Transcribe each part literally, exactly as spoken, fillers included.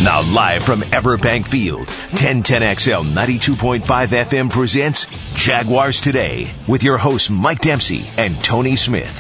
Now live from Everbank Field, ten ten X L ninety-two point five F M presents Jaguars Today with your hosts Mike Dempsey and Tony Smith.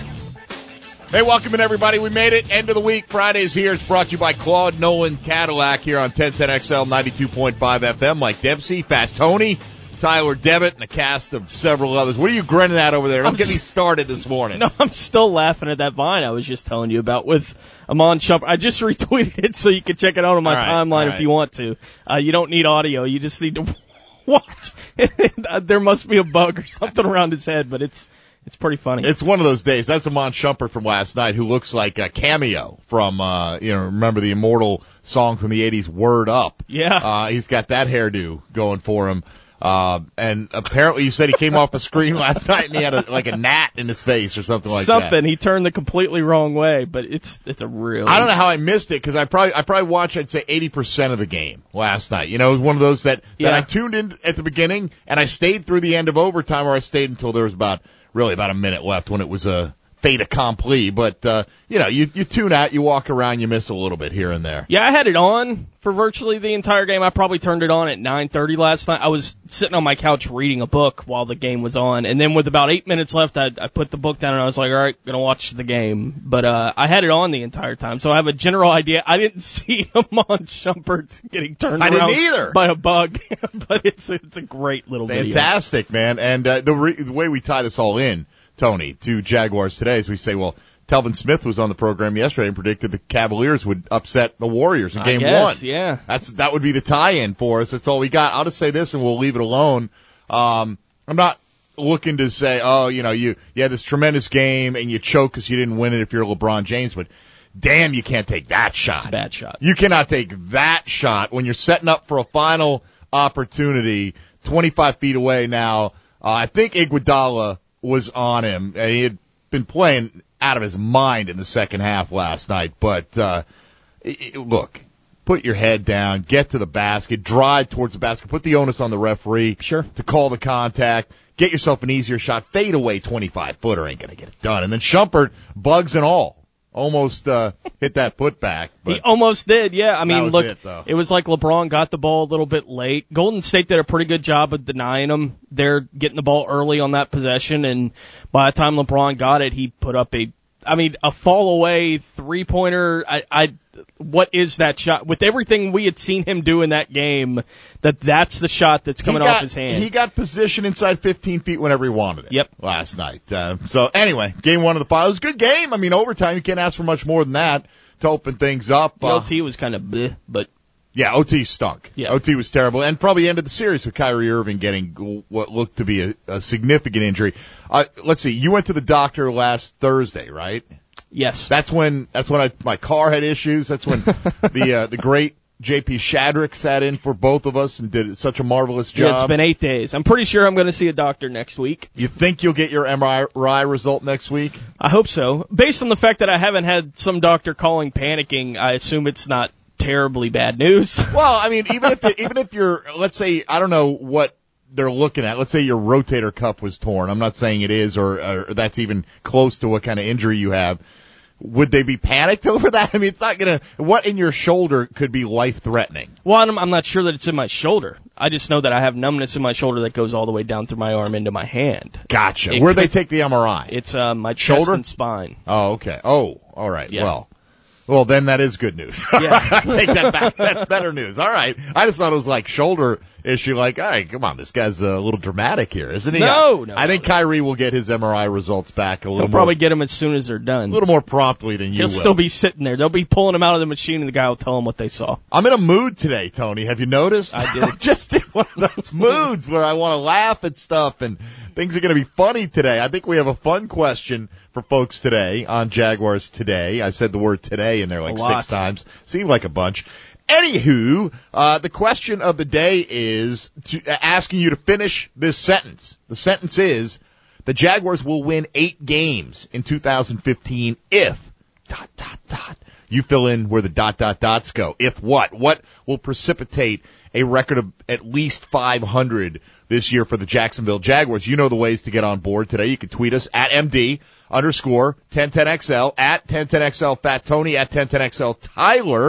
Hey, welcome in, everybody. We made it. End of the week. Friday's here. It's brought to you by Claude Nolan Cadillac here on ten ten X L ninety-two point five F M. Mike Dempsey, Fat Tony, Tyler Devitt, and a cast of several others. What are you grinning at over there? Don't get me started this morning. No, I'm still laughing at that Vine I was just telling you about with Amon Shumpert. I just retweeted it so you can check it out on my right, timeline right. if you want to. Uh, you don't need audio. You just need to watch. There must be a bug or something around his head, but it's it's pretty funny. It's one of those days. That's Amon Shumpert from last night, who looks like a cameo from, uh, you know, remember the immortal song from the eighties, Word Up. Yeah. Uh, he's got that hairdo going for him. Uh, and apparently you said he came off the screen last night and he had a, like a gnat in his face or something like something. that. Something. He turned the completely wrong way, but it's it's a real. I don't know how I missed it because I probably I probably watched, I'd say, eighty percent of the game last night. You know, it was one of those that, yeah. that I tuned in at the beginning and I stayed through the end of overtime, or I stayed until there was about, really about a minute left when it was a fait accompli. But, uh, you know, you, you tune out, you walk around, you miss a little bit here and there. Yeah, I had it on for virtually the entire game. I probably turned it on at nine thirty last night. I was sitting on my couch reading a book while the game was on, and then with about eight minutes left, I, I put the book down and I was like, all right, gonna watch the game. But uh I had it on the entire time, so I have a general idea. I didn't see Amon Shumpert getting turned I around didn't either. by a bug, but it's it's a great little video. Fantastic, man. And uh, the, re- the way we tie this all in, Tony, to Jaguars Today is we say, well, Telvin Smith was on the program yesterday and predicted the Cavaliers would upset the Warriors in game I guess, one. Yeah, That's that would be the tie-in for us. That's all we got. I'll just say this, and we'll leave it alone. Um, I'm not looking to say, oh, you know, you you had this tremendous game and you choke because you didn't win it if you're LeBron James, but damn, you can't take that shot. It's a bad shot. You cannot take that shot when you're setting up for a final opportunity, twenty-five feet away now. Uh, I think Iguodala was on him, and he had been playing out of his mind in the second half last night. But uh, it, look, put your head down, get to the basket, drive towards the basket, put the onus on the referee sure. to call the contact, get yourself an easier shot, fade away twenty-five footer, ain't gonna get it done. And then Shumpert, bugs and all, almost uh, hit that putback. He almost did, yeah. I mean, was look, it, though. it was like LeBron got the ball a little bit late. Golden State did a pretty good job of denying him. They're getting the ball early on that possession, and by the time LeBron got it, he put up a, I mean, a fall away three-pointer. I, I, what is that shot? With everything we had seen him do in that game, that that's the shot that's coming got, off his hand. He got position inside fifteen feet whenever he wanted it. Yep. Last night. Uh, so anyway, game one of the finals. Good game. I mean, overtime, you can't ask for much more than that to open things up. The uh, O T was kind of bleh, but yeah, O T stunk. Yeah. O T was terrible, and probably ended the series with Kyrie Irving getting what looked to be a, a significant injury. Uh, let's see, you went to the doctor last Thursday, right? yes. That's when that's when I, my car had issues. That's when the uh, the great J P Shadrick sat in for both of us and did such a marvelous job. Yeah, it's been eight days. I'm pretty sure I'm going to see a doctor next week. You think you'll get your M R I result next week? I hope so. Based on the fact that I haven't had some doctor calling panicking, I assume it's not terribly bad news. Well, I mean, even if it, even if you're, let's say, I don't know what they're looking at. Let's say your rotator cuff was torn. I'm not saying it is, or, or that's even close to what kind of injury you have. Would they be panicked over that? I mean, it's not going to, what in your shoulder could be life-threatening? Well, I'm, I'm not sure that it's in my shoulder. I just know that I have numbness in my shoulder that goes all the way down through my arm into my hand. Gotcha. It Where'd could- they take the M R I? It's uh, my Shoulder? chest and spine. Oh, okay. Oh, all right. Yeah. Well, well, then that is good news. Yeah. I take that back. That's better news. All right. I just thought it was like shoulder issue. Like, all right, come on, this guy's a little dramatic here, isn't he? No, I, no, I think no. Kyrie will get his M R I results back a little He'll more, probably get them as soon as they're done. a little more promptly than you He'll will. still be sitting there. They'll be pulling him out of the machine, and the guy will tell him what they saw. I'm in a mood today, Tony. Have you noticed? I did. Just in one of those moods where I want to laugh at stuff and things are going to be funny today. I think we have a fun question for folks today on Jaguars Today. I said the word today in there like A lot. six times. Seemed like a bunch. Anywho, uh, the question of the day is to, uh, asking you to finish this sentence. The sentence is, the Jaguars will win eight games in two thousand fifteen if, dot, dot, dot. You fill in where the dot, dot, dots go. If what? What will precipitate a record of at least five hundred this year for the Jacksonville Jaguars? You know the ways to get on board today. You can tweet us at M D underscore ten ten X L, at ten ten X L Fat Tony, at ten ten X L Tyler.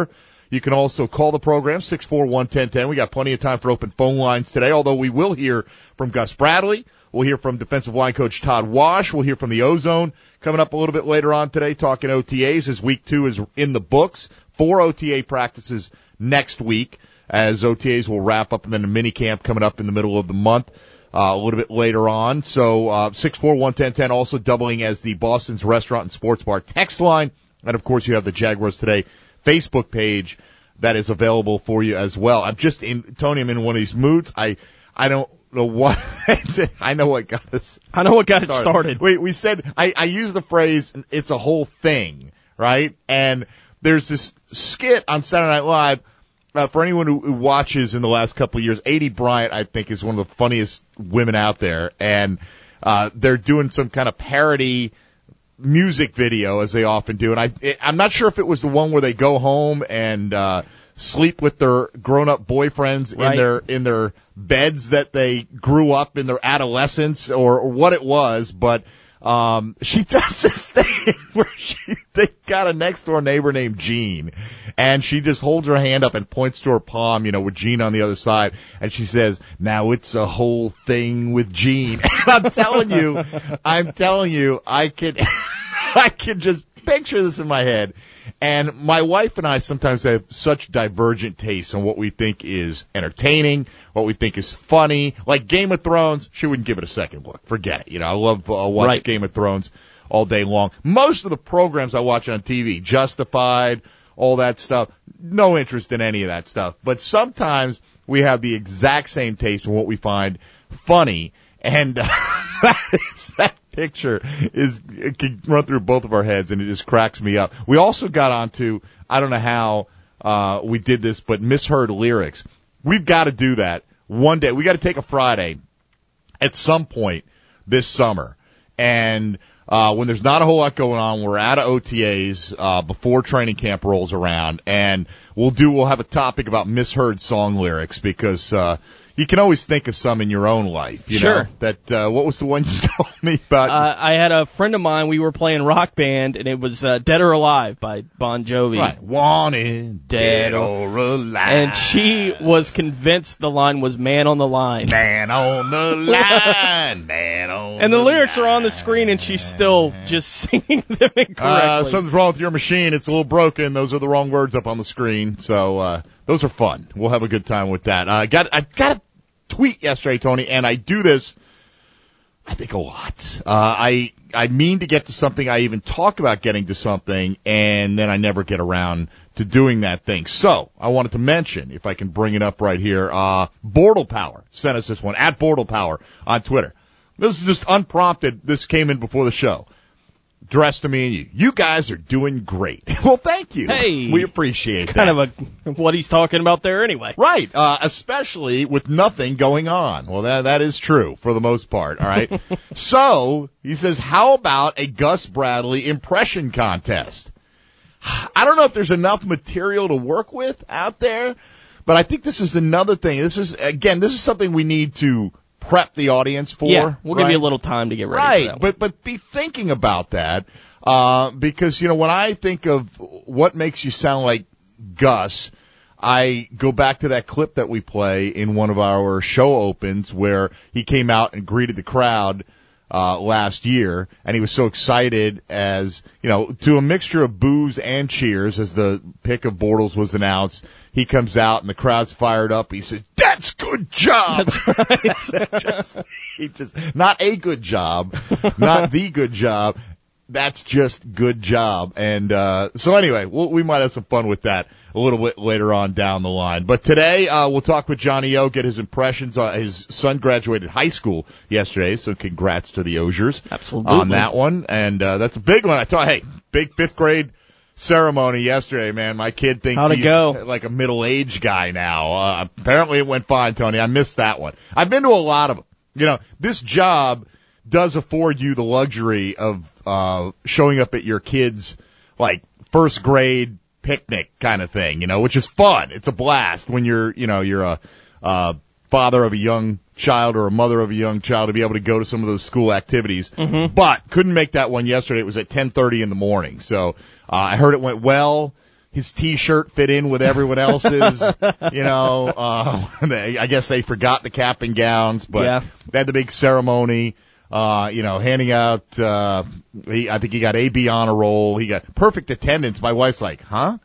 You can also call the program, six four one, one zero one zero. We got plenty of time for open phone lines today, although we will hear from Gus Bradley. We'll hear from defensive line coach Todd Wash. We'll hear from the Ozone coming up a little bit later on today, talking O T As as week two is in the books. Four O T A practices next week as O T As will wrap up, and then a mini camp coming up in the middle of the month. Uh, a little bit later on. So, uh, six four one, one zero one zero also doubling as the Boston's Restaurant and Sports Bar text line. And of course you have the Jaguars Today Facebook page that is available for you as well. I'm just in, Tony, I'm in one of these moods. I, I don't know what, I know what got us. I know what got started. it started. We, we said, I, I use the phrase, it's a whole thing, right? And there's this skit on Saturday Night Live. Uh, for anyone who, who watches in the last couple of years, Adie Bryant, I think, is one of the funniest women out there. And uh, they're doing some kind of parody music video, as they often do. And I, it, I'm not sure if it was the one where they go home and uh, sleep with their grown-up boyfriends right. in their in their beds that they grew up in their adolescence, or, or what it was. But um, she does this thing where she they got a next-door neighbor named Jean, and she just holds her hand up and points to her palm, you know, with Jean on the other side, and she says, "Now it's a whole thing with Jean." And I'm telling you, I'm telling you, I could, I could just picture this in my head. And my wife and I sometimes have such divergent tastes on what we think is entertaining, what we think is funny. Like Game of Thrones, she wouldn't give it a second look. Forget it. You know, I love uh, watch right. Game of Thrones all day long. Most of the programs I watch on T V, Justified, all that stuff, no interest in any of that stuff. But sometimes we have the exact same taste in what we find funny. And uh, that, is, that picture is it can run through both of our heads, and it just cracks me up. We also got onto, I don't know how uh, we did this, but misheard lyrics. We've got to do that one day. We got to take a Friday at some point this summer, and uh, when there's not a whole lot going on, we're out of O T As uh, before training camp rolls around, and we'll do. We'll have a topic about misheard song lyrics because. Uh, You can always think of some in your own life, you sure. know. That uh, what was the one you told me about? Uh, I had a friend of mine. We were playing Rock Band, and it was uh, "Dead or Alive" by Bon Jovi. Right, wanted dead, dead or alive. And she was convinced the line was "Man on the Line." Man on the line, man on. And the, the lyrics line. are on the screen, and she's still just singing them incorrectly. Uh, something's wrong with your machine. It's a little broken. Those are the wrong words up on the screen. So uh, those are fun. We'll have a good time with that. I uh, got. I got. tweet yesterday, Tony, and I do this, I think, a lot. Uh, I I mean to get to something. I even talk about getting to something, and then I never get around to doing that thing. So I wanted to mention, if I can bring it up right here, uh, Bortle Power sent us this one, at Bortle Power on Twitter. This is just unprompted. This came in before the show. Addressed to me and you. You guys are doing great. Well, thank you. Hey. We appreciate it's that. kind of a, what he's talking about there anyway. Right. Uh, especially with nothing going on. Well, that, that is true for the most part. All right. So he says, how about a Gus Bradley impression contest? I don't know if there's enough material to work with out there, but I think this is another thing. This is, again, this is something we need to prep the audience for. Yeah, we'll right? give you a little time to get ready right, for that. but but be thinking about that uh, because you know when I think of what makes you sound like Gus, I go back to that clip that we play in one of our show opens where he came out and greeted the crowd uh, last year, and he was so excited as you know to a mixture of boos and cheers as the pick of Bortles was announced. He comes out and the crowd's fired up. He says, "That's good job." That's right. just, he just not a good job, not the good job. That's just good job. And uh, so anyway, we'll, we might have some fun with that a little bit later on down the line. But today uh, we'll talk with Johnny O, get his impressions. Uh, his son graduated high school yesterday, so congrats to the Osiers Absolutely. on that one. And uh, that's a big one. I thought, hey, big fifth grade ceremony yesterday, man. My kid thinks How'd it he's go? like a middle-aged guy now. Uh, apparently it went fine, Tony. I missed that one. I've been to a lot of them. You know, this job does afford you the luxury of uh showing up at your kid's, like, first grade picnic kind of thing, you know, which is fun. It's a blast when you're, you know, you're a uh father of a young child or a mother of a young child to be able to go to some of those school activities. Mm-hmm. But couldn't make that one yesterday. It was at ten thirty in the morning. So uh, I heard it went well. his T-shirt fit in with everyone else's. you know, uh, they, I guess they forgot the cap and gowns, but yeah. they had the big ceremony. Uh, you know, handing out. Uh, he, I think he got A B honor roll. He got perfect attendance. My wife's like, huh?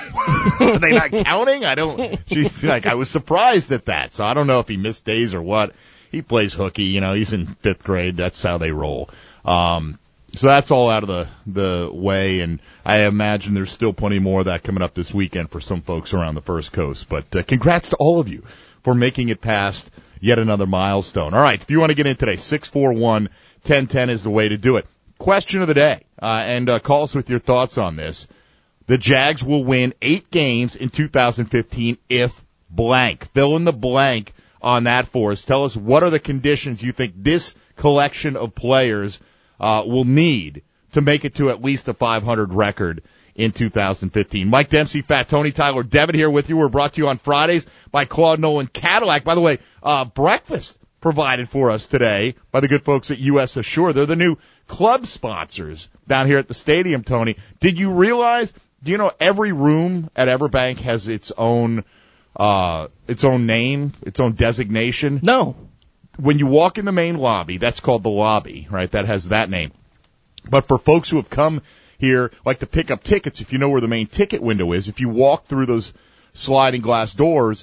Are they not counting? I don't. She's like, I was surprised at that. So I don't know if he missed days or what. He plays hooky. You know, he's in fifth grade. That's how they roll. Um, so that's all out of the the way, and I imagine there's still plenty more of that coming up this weekend for some folks around the First Coast. But uh, congrats to all of you for making it past yet another milestone. All right, if you want to get in today, six four one, one oh one oh is the way to do it. Question of the day, uh, and uh, call us with your thoughts on this. The Jags will win eight games in two thousand fifteen if blank. Fill in the blank on that for us. Tell us what are the conditions you think this collection of players uh, will need to make it to at least a five hundred record in two thousand fifteen. Mike Dempsey, Fat Tony, Tyler Devitt here with you. We're brought to you on Fridays by Claude Nolan Cadillac. By the way, uh, breakfast provided for us today by the good folks at U S Assure. They're the new club sponsors down here at the stadium, Tony. Did you realize, do you know every room at Everbank has its own, uh, its own name, its own designation? No. When you walk in the main lobby, that's called the lobby, right? That has that name. But for folks who have come here, like to pick up tickets, if you know where the main ticket window is, if you walk through those sliding glass doors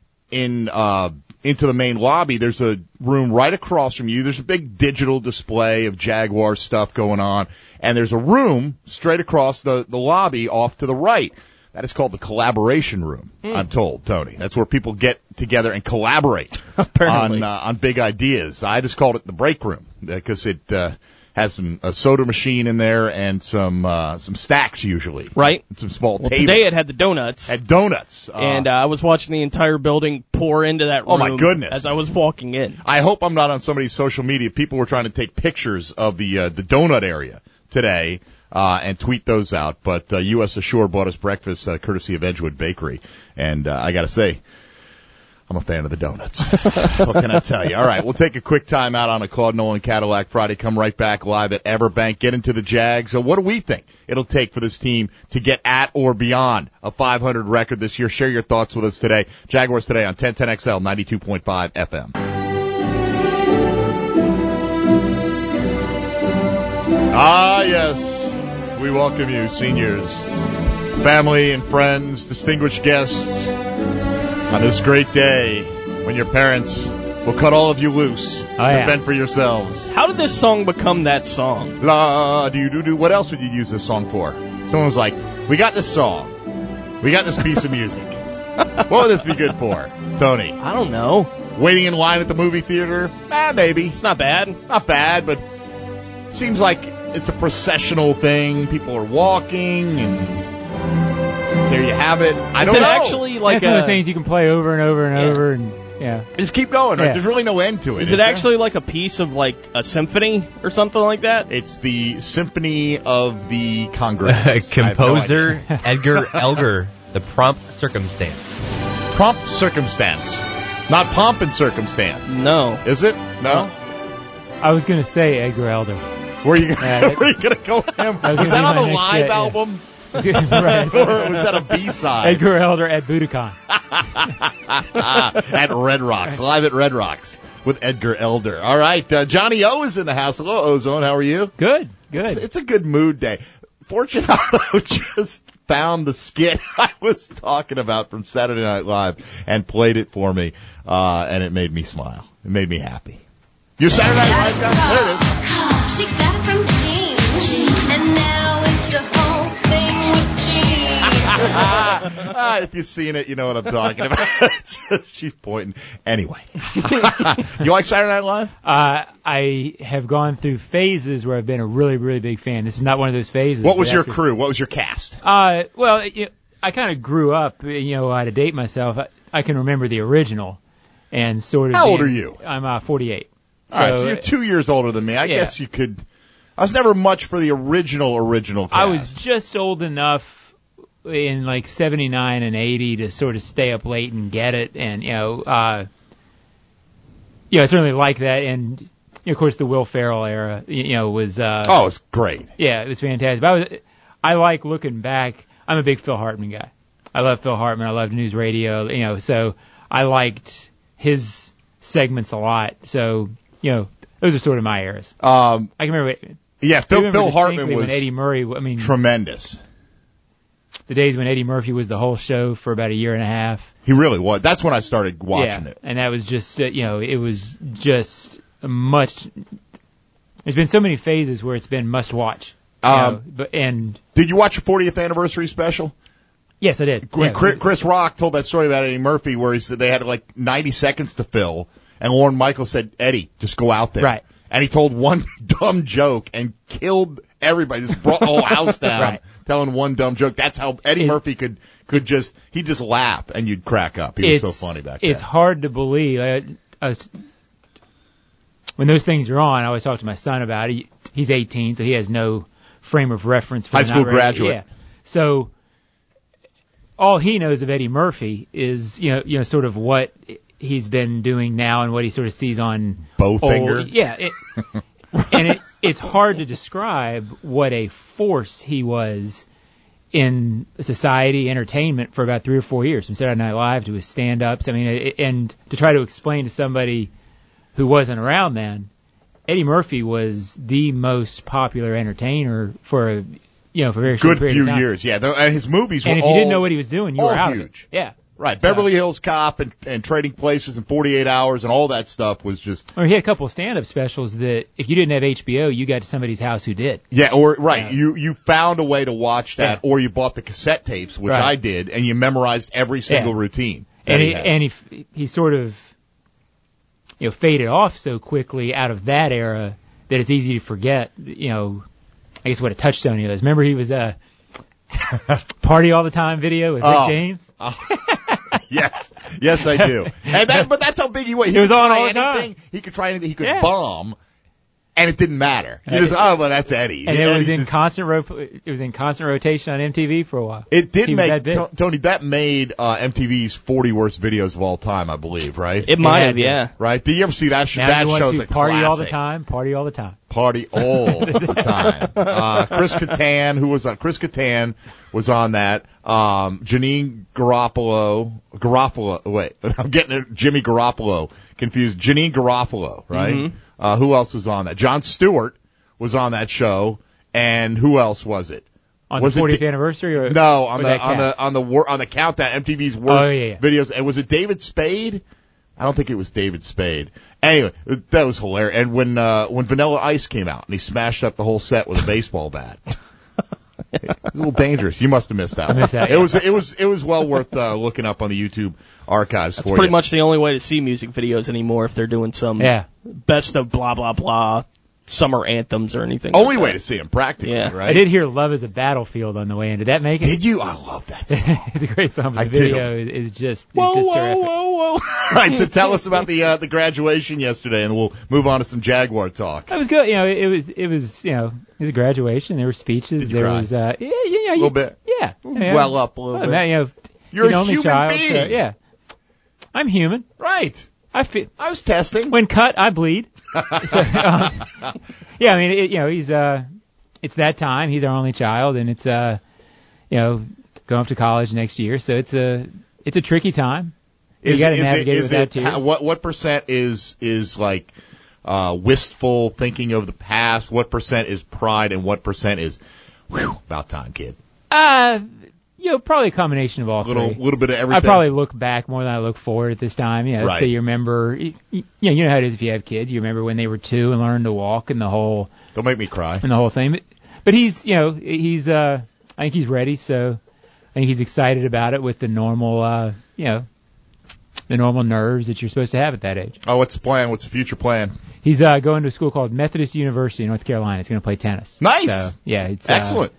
in uh into the main lobby, there's a room right across from you. There's a big digital display of Jaguar stuff going on, and there's a room straight across the, the lobby off to the right. That is called the collaboration room, mm. I'm told, Tony. That's where people get together and collaborate on uh, on big ideas. I just called it the break room because it uh, has some a soda machine in there and some uh, some snacks usually. Right. And some small well, tables. Today it had the donuts. Had donuts. Uh, and uh, I was watching the entire building pour into that room. Oh, my goodness. As I was walking in. I hope I'm not on somebody's social media. People were trying to take pictures of the uh, the donut area today uh, and tweet those out. But uh, U S Assure bought us breakfast uh, courtesy of Edgewood Bakery. And uh, I got to say, I'm a fan of the donuts. What can I tell you? All right, we'll take a quick time out on a Claude Nolan Cadillac Friday. Come right back live at Everbank. Get into the Jags. So what do we think it'll take for this team to get at or beyond a five hundred record this year? Share your thoughts with us today. Jaguars Today on ten ten X L ninety-two point five F M. Ah, yes. We welcome you, seniors, family and friends, distinguished guests, on this great day when your parents will cut all of you loose oh, yeah. and fend for yourselves. How did this song become that song? La do do do. What else would you use this song for? Someone was like, "We got this song. We got this piece of music. What would this be good for, Tony?" I don't know. Waiting in line at the movie theater? Ah, maybe. It's not bad. Not bad, but seems like it's a processional thing. People are walking and. There you have it. I Is don't it know. actually like That's a, one of the things you can play over and over and Yeah. over, and yeah. Just keep going. Right? Yeah. There's really no end to it. Is is it there? actually like a piece of like a symphony or something like that? It's the Symphony of the Congress. Composer Edgar Elgar, The Prompt Circumstance. Prompt Circumstance. Not Pomp and Circumstance. No. Is it? No? I was going to say Edgar Elder. Where are you, Yeah, where are you going to go with him? was Was that gonna on be the my next live hit, yeah. album? Right. Or was that a B-side? Edgar Elder at Budokan. At Red Rocks. Live at Red Rocks with Edgar Elder. All right. Uh, Johnny O is in the house. Hello, Ozone. How are you? Good, good. It's, it's a good mood day. Fortunato just found the skit I was talking about from Saturday Night Live and played it for me, uh, and it made me smile. It made me happy. Your Saturday Night Live guy? There it is. She got it from Gene, and now it's a whole thing with Gene. ah, if you've seen it, you know what I'm talking about. It's just, she's pointing. Anyway. You like Saturday Night Live? Uh, I have gone through phases where I've been a really, really big fan. This is not one of those phases. What was but your after- crew? What was your cast? Uh, well, you know, I kind of grew up, you know, I had to date myself. I, I can remember the original and sort of. How old being- are you? I'm uh, forty-eight. All right, so you're two years older than me. I Yeah. guess you could. I was never much for the original, original cast. I was just old enough in like seventy-nine and eighty to sort of stay up late and get it. And, you know, uh, yeah, I certainly like that. And, you know, of course, the Will Ferrell era, you know, was. Uh, Oh, it's great. Yeah, it was fantastic. But I, was, I like looking back. I'm a big Phil Hartman guy. I love Phil Hartman. I love news radio. You know, so I liked his segments a lot. So you know, those are sort of my eras. Um, I can remember. yeah, I Phil, remember Phil Hartman distinctly was when Eddie Murray. I mean, tremendous. the days when Eddie Murphy was the whole show for about a year and a half. He really was. That's when I started watching yeah, it. and that was just uh, you know, it was just a much. There's been so many phases where it's been must watch. You Um, know, but and Did you watch the fortieth anniversary special? yes, I did. When Yeah, Chris, Chris Rock told that story about Eddie Murphy, where he said they had like ninety seconds to fill, and Lorne Michaels said, "Eddie, just go out there." Right. And he told one dumb joke and killed everybody. Just brought the whole house down, Right. telling one dumb joke. That's how Eddie It- Murphy could could just he'd just laugh and you'd crack up. He was so it's- funny back It's then. hard to believe. I, I was, when those things are on, I always talk to my son about it. He, he's eighteen, so he has no frame of reference for High the school not ready- graduate. Yeah. So all he knows of Eddie Murphy is, you know, you know, sort of what he's been doing now and what he sort of sees on Bowfinger. old- Yeah. It, and it, it's hard to describe what a force he was in society, entertainment for about three or four years, from Saturday Night Live to his stand-ups. I mean, it, and to try to explain to somebody who wasn't around then, Eddie Murphy was the most popular entertainer for a, you know, for a very short Good period few of time. years, yeah. The, and his movies were And if all you didn't know what he was doing, you all were out huge. of it. Yeah. right. So- Beverly Hills Cop and, and Trading Places in forty-eight hours and all that stuff was just Or he had a couple of stand-up specials that if you didn't have H B O, you got to somebody's house who did. yeah. Or right, Yeah. you you found a way to watch that, Yeah. or you bought the cassette tapes, which Right. I did, and you memorized every single Yeah. routine. that And he he, had. and he, he sort of, you know, faded off so quickly out of that era that it's easy to forget, you know, I guess what a touchstone he was. Remember he was a Party All the Time video with Rick Oh. James? yes, yes, I do. And that, but that's how big he was. He It was could on try all the time. anything. He could try anything. He could Yeah. bomb, and it didn't matter. You And just it- oh, well, that's Eddie. And it Eddie's was in just- constant ro- it was in constant rotation on M T V for a while. It did He was make that big. To- Tony. That made uh, M T V's forty worst videos of all time, I believe. Right? It might had have, to. yeah. right? Did you ever see that? Sh- Now that you want show's to a party all the classic. time, party all the time. Party all the time. Uh, Chris Kattan, who was on Chris Kattan, was on that. Um, Janine Garofalo, Garofalo. Wait, I'm getting it, Jimmy Garoppolo confused. Janine Garofalo, right? Mhm. Uh, who else was on that? Jon Stewart was on that show, and who else was it? On Was it the fortieth the- anniversary or No, on or the that on cast? the on the wor- on the countdown, M T V's worst Oh, yeah, yeah. videos. And was it David Spade? I don't think it was David Spade. Anyway, that was hilarious. And when uh, when Vanilla Ice came out and he smashed up the whole set with a baseball bat, it was a little dangerous. You must have missed that. I one. missed that, It yeah. was it was it was well worth uh, looking up on the YouTube archives That's for pretty you. much the only way to see music videos anymore if they're doing some Yeah. best of blah blah blah summer anthems or anything. Only like way that. to see him practically, Yeah. right? I did hear Love is a Battlefield on the way in. Did that make it? Did you? I love that song. It's a great song, but I the do. video is, is just, Whoa, is just whoa, terrific. whoa, whoa! All right, so tell us about the uh, the graduation yesterday, and we'll move on to some Jaguar talk. It was good. You know, it was, it was, you know, it was a graduation. There were speeches. Did you there cry? was, uh, yeah, yeah, yeah. A little bit. Yeah. yeah. Well up a little Well, bit. man, you know, You're an a only human child, so, being. yeah. I'm human. Right. I feel, I was testing. when cut, I bleed. So, um, yeah, I mean, it, you know, he's, uh, it's that time. He's our only child, and it's, uh, you know, going off to college next year. So it's a, it's a tricky time. You Is got to it- is navigate it, with is that it, too. how- what what percent is is like uh, wistful thinking of the past? What percent is pride, and what percent is whew, about time, kid? Uh, you know, probably a combination of all A little three. little bit of I everything. probably look back more than I look forward at this time. You know, Right. so you remember, you, you know, you know how it is if you have kids. You remember when they were two and learned to walk and the whole Don't make me cry. and the whole thing. But, but he's, you know, he's, uh, I think he's ready. So I think he's excited about it with the normal, uh, you know, the normal nerves that you're supposed to have at that age. Oh, what's the plan? What's the future plan? He's uh, going to a school called Methodist University in North Carolina. He's going to play tennis. Nice. So, yeah, it's uh, Excellent.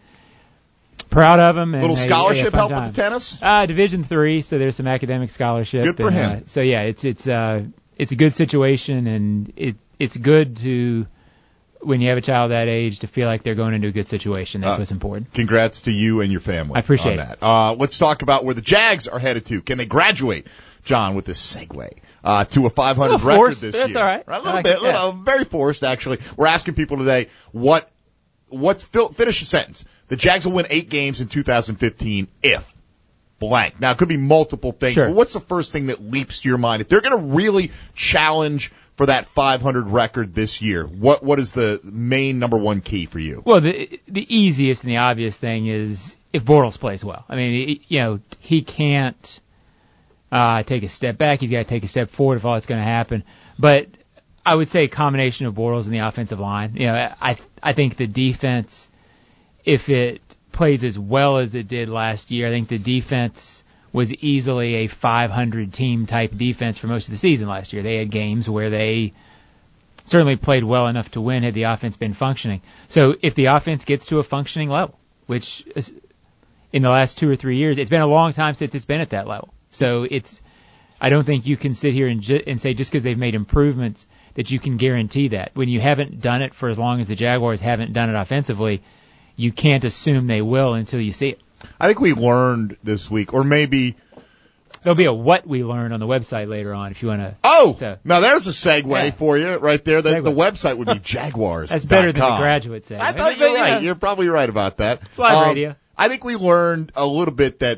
proud of him. And Little a- a scholarship fun help time. with the tennis. Uh, Division three, so there's some academic scholarship. Good for and, him. Uh, so yeah, it's it's uh it's a good situation, and it it's good to when you have a child that age to feel like they're going into a good situation. That's Uh, what's important. Congrats to you and your family. I appreciate on that. Uh, let's talk about where the Jags are headed to. Can they graduate, John, with this segue uh, to a five hundred A little record forced, this but that's year? all right. A I little like bit, it, yeah. little, very forced actually. We're asking people today what what's fill, finish a sentence. The Jags will win eight games in two thousand fifteen if blank. Now, it could be multiple things, Sure. but what's the first thing that leaps to your mind? If they're going to really challenge for that five hundred record this year, what what is the main number one key for you? Well, the the easiest and the obvious thing is if Bortles plays well. I mean, he- you know, he can't uh, take a step back. He's got to take a step forward if all that's going to happen. But I would say a combination of Bortles and the offensive line. You know, I I think the defense, if it plays as well as it did last year, I think the defense was easily a five hundred team type defense for most of the season last year. They had games where they certainly played well enough to win had the offense been functioning. So if the offense gets to a functioning level, which is, in the last two or three years, it's been a long time since it's been at that level. So it's, I don't think you can sit here and, ju- and say just because they've made improvements that you can guarantee that. When you haven't done it for as long as the Jaguars haven't done it offensively, you can't assume they will until you see it. I think we learned this week, or maybe There'll be a what we learn on the website later on if you want to. oh, So- now there's a segue Yeah. for you right there. The, Segue. the website would be Jaguars. That's better than the graduate say. I thought you were But, right. yeah. You're probably right about that. It's live Um, radio. I think we learned a little bit that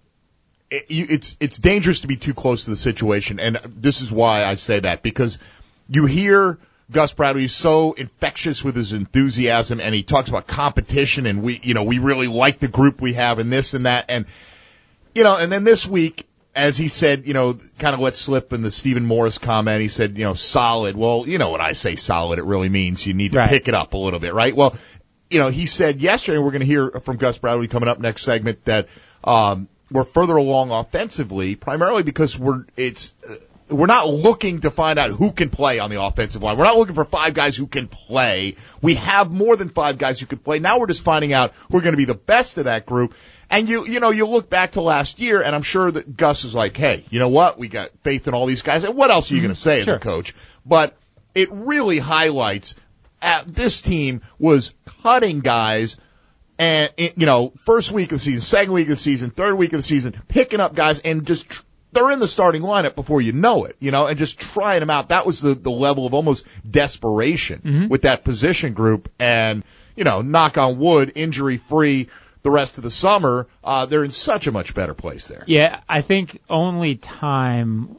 it, you, it's it's dangerous to be too close to the situation, and this is why I say that, because you hear Gus Bradley is so infectious with his enthusiasm, and he talks about competition, and we you know we really like the group we have, and this and that, and you know, and then this week, as he said, you know, kind of let slip in the Stephen Morris comment, he said, you know, solid. Well, you know what I say solid, it really means you need to Right. pick it up a little bit, right? Well, you know, he said yesterday, we're going to hear from Gus Bradley coming up next segment, that um, we're further along offensively, primarily because we're it's uh, we're not looking to find out who can play on the offensive line. We're not looking for five guys who can play. We have more than five guys who can play. Now we're just finding out who are going to be the best of that group. And you you know, you look back to last year, and I'm sure that Gus is like, hey, you know what? We got faith in all these guys. And what else are you going to say as Sure. a coach? But it really highlights uh, this team was cutting guys, and it, you know, first week of the season, second week of the season, third week of the season, picking up guys and just tr- they're in the starting lineup before you know it, you know, and just trying them out. That was the the level of almost desperation with that position group, and you know, knock on wood, injury free the rest of the summer. Uh, they're in such a much better place there. Yeah, I think only time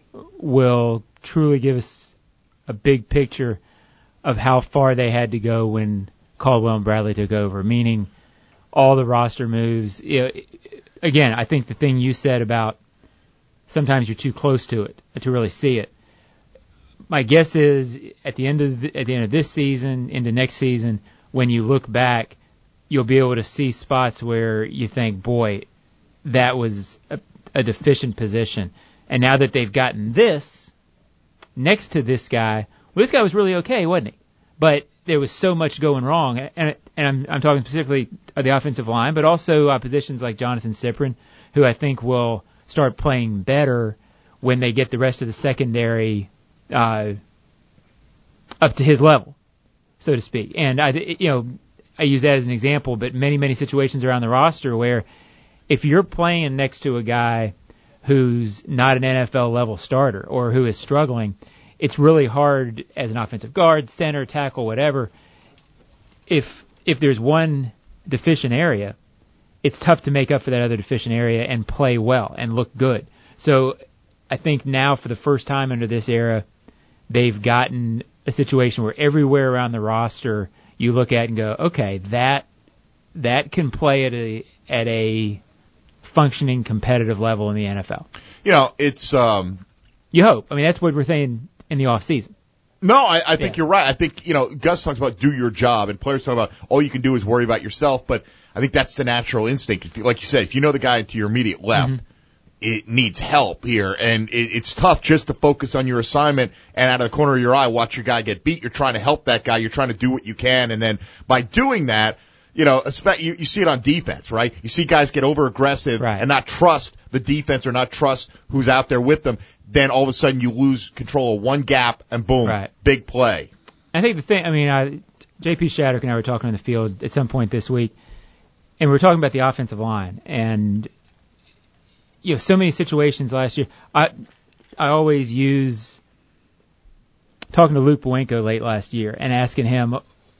will truly give us a big picture of how far they had to go when Caldwell and Bradley took over, meaning all the roster moves. You know, again, I think the thing you said about sometimes you're too close to it to really see it. My guess is at the end of the, at the end of this season, into next season, when you look back, you'll be able to see spots where you think, boy, that was a, a deficient position. And now that they've gotten this next to this guy, well, this guy was really okay, wasn't he? But there was so much going wrong, and and I'm I'm talking specifically of the offensive line, but also uh, positions like Jonathan Cyprien, who I think will start playing better when they get the rest of the secondary uh, up to his level, so to speak. And I, you know, I use that as an example, but many many situations around the roster where if you're playing next to a guy who's not an N F L level starter or who is struggling, it's really hard as an offensive guard, center, tackle, whatever. If if there's one deficient area, it's tough to make up for that other deficient area and play well and look good. So I think now for the first time under this era, they've gotten a situation where everywhere around the roster you look at and go, okay, that that can play at a at a functioning competitive level in the N F L. You know, it's um, You hope. I mean, that's what we're saying in the off season. No, I, I think Yeah. you're right. I think, you know, Gus talks about do your job, and players talk about all you can do is worry about yourself, but I think that's the natural instinct. If you, like you said, if you know the guy to your immediate left, Mm-hmm. it needs help here, and it, it's tough just to focus on your assignment and out of the corner of your eye watch your guy get beat. You're trying to help that guy. You're trying to do what you can, and then by doing that, you know, espe- you, you see it on defense, right? You see guys get over aggressive Right. and not trust the defense or not trust who's out there with them. Then all of a sudden you lose control of one gap, and boom, Right. big play. I think the thing, I mean, I, J P Shattuck and I were talking on the field at some point this week, and we were talking about the offensive line, and you know, so many situations last year. I I always use talking to Luke Bowenko late last year and asking him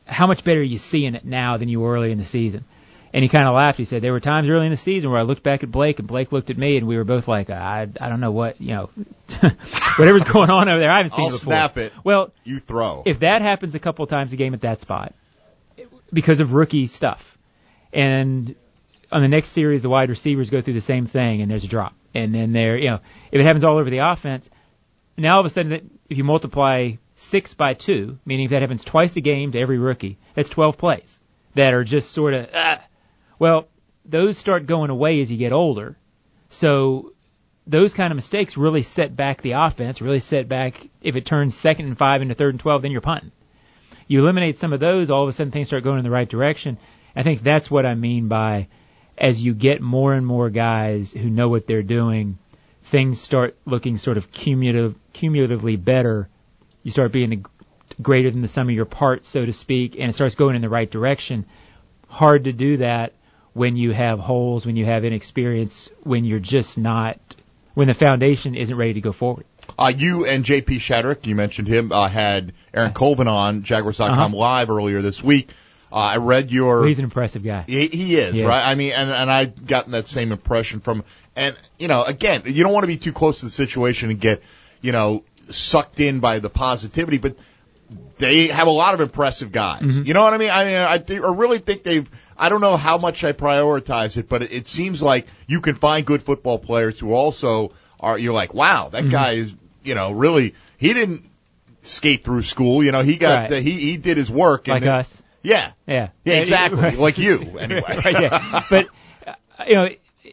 how much better are you seeing it now than you were early in the season? And he kind of laughed. He said, there were times early in the season where I looked back at Blake and Blake looked at me and we were both like, I, I don't know what, you know, whatever's going on over there. I haven't seen I'll it before. snap it. Well, You throw. if that happens a couple of times a game at that spot because of rookie stuff, and on the next series the wide receivers go through the same thing and there's a drop, and then there, you know, if it happens all over the offense, now all of a sudden that if you multiply six by two, meaning if that happens twice a game to every rookie, that's twelve plays that are just sort of, ah. Well, those start going away as you get older. So those kind of mistakes really set back the offense, really set back, if it turns second and five into third and twelve, then you're punting. You eliminate some of those, all of a sudden things start going in the right direction. I think that's what I mean by as you get more and more guys who know what they're doing, things start looking sort of cumulative, cumulatively better. You start being the, greater than the sum of your parts, so to speak, and it starts going in the right direction. Hard to do that when you have holes, when you have inexperience, when you're just not, when the foundation isn't ready to go forward. Uh, you and J P Shadrick, you mentioned him, uh, had Aaron Colvin on Jaguars dot com Uh-huh. Live earlier this week. Uh, I read your... Well, he's an impressive guy. He, he is, Yeah. right? I mean, and, and I've gotten that same impression from, and, you know, again, you don't want to be too close to the situation and get, you know, sucked in by the positivity, but they have a lot of impressive guys. Mm-hmm. You know what I mean? I mean, I, th- I really think they've, I don't know how much I prioritize it, but it, it seems like you can find good football players who also are, you're like, wow, that Mm-hmm. guy is, you know, really, he didn't skate through school, you know, he got, Right. uh, he, he did his work. And Like then- us. Yeah. Yeah. Yeah, exactly. Right. Like you, anyway. Right, yeah. But, uh, you know,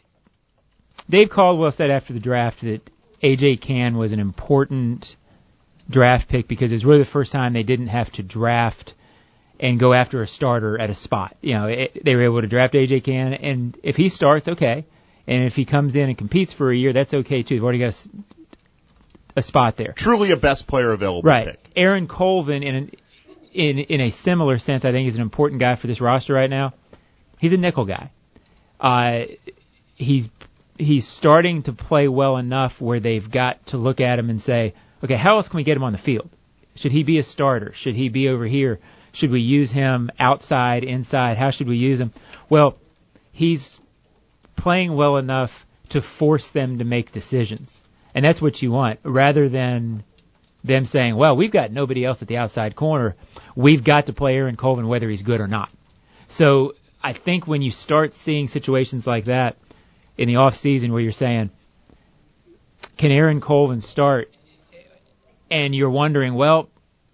Dave Caldwell said after the draft that A J. Cann was an important draft pick because it was really the first time they didn't have to draft and go after a starter at a spot. You know, it, they were able to draft A J. Cann, and if he starts, okay. And if he comes in and competes for a year, that's okay, too. They've already got a, s- a spot there. Truly a best player available Right. pick. Aaron Colvin, in an, in in a similar sense, I think is an important guy for this roster right now. He's a nickel guy. Uh, he's he's starting to play well enough where they've got to look at him and say, okay, how else can we get him on the field? Should he be a starter? Should he be over here? Should we use him outside, inside? How should we use him? Well, he's playing well enough to force them to make decisions. And that's what you want, rather than them saying, well, we've got nobody else at the outside corner. We've got to play Aaron Colvin whether he's good or not. So I think when you start seeing situations like that in the off season where you're saying, can Aaron Colvin start? And you're wondering, well,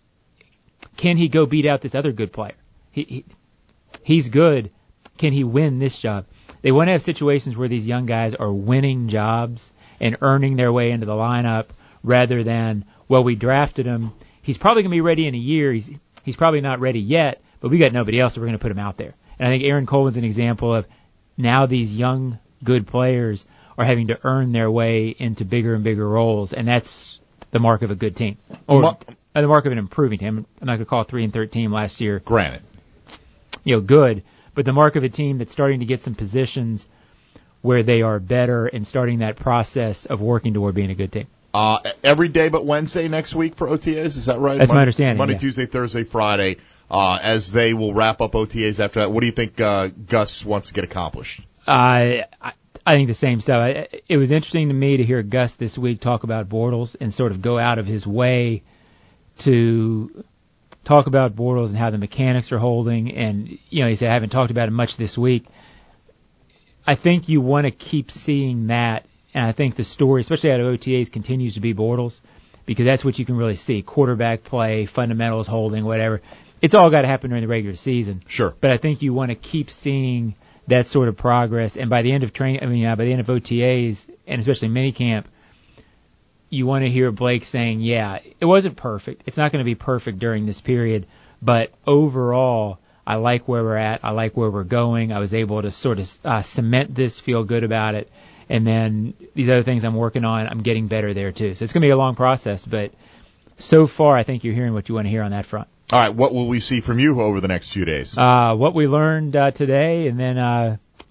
can he go beat out this other good player? He, he He's good. Can he win this job? They want to have situations where these young guys are winning jobs and earning their way into the lineup rather than, well, we drafted him. He's probably going to be ready in a year. He's he's probably not ready yet, but we got nobody else, so we're going to put him out there. And I think Aaron Colvin's an example of now these young, good players are having to earn their way into bigger and bigger roles, and that's the mark of a good team. Or Ma- uh, the mark of an improving team. I'm not going to call three and thirteen last year, Granted. you know, good, but the mark of a team that's starting to get some positions where they are better and starting that process of working toward being a good team. Uh, every day but Wednesday next week for O T As, is that right? That's my Mon- understanding, Monday, yeah. Tuesday, Thursday, Friday, uh, as they will wrap up O T As after that. What do you think uh, Gus wants to get accomplished? I, I I think the same stuff. I, it was interesting to me to hear Gus this week talk about Bortles and sort of go out of his way to talk about Bortles and how the mechanics are holding. And, you know, he said, I haven't talked about it much this week. I think you want to keep seeing that. And I think the story, especially out of O T As, continues to be Bortles because that's what you can really see. Quarterback play, fundamentals, holding, whatever. It's all got to happen during the regular season. Sure. But I think you want to keep seeing that sort of progress. And by the end of training, I mean, uh, by the end of O T As, and especially minicamp, you want to hear Blake saying, yeah, it wasn't perfect. It's not going to be perfect during this period. But overall, I like where we're at. I like where we're going. I was able to sort of uh, cement this, feel good about it. And then these other things I'm working on, I'm getting better there too. So it's going to be a long process. But so far, I think you're hearing what you want to hear on that front. All right, what will we see from you over the next few days? Uh, what we learned uh, today, and then uh,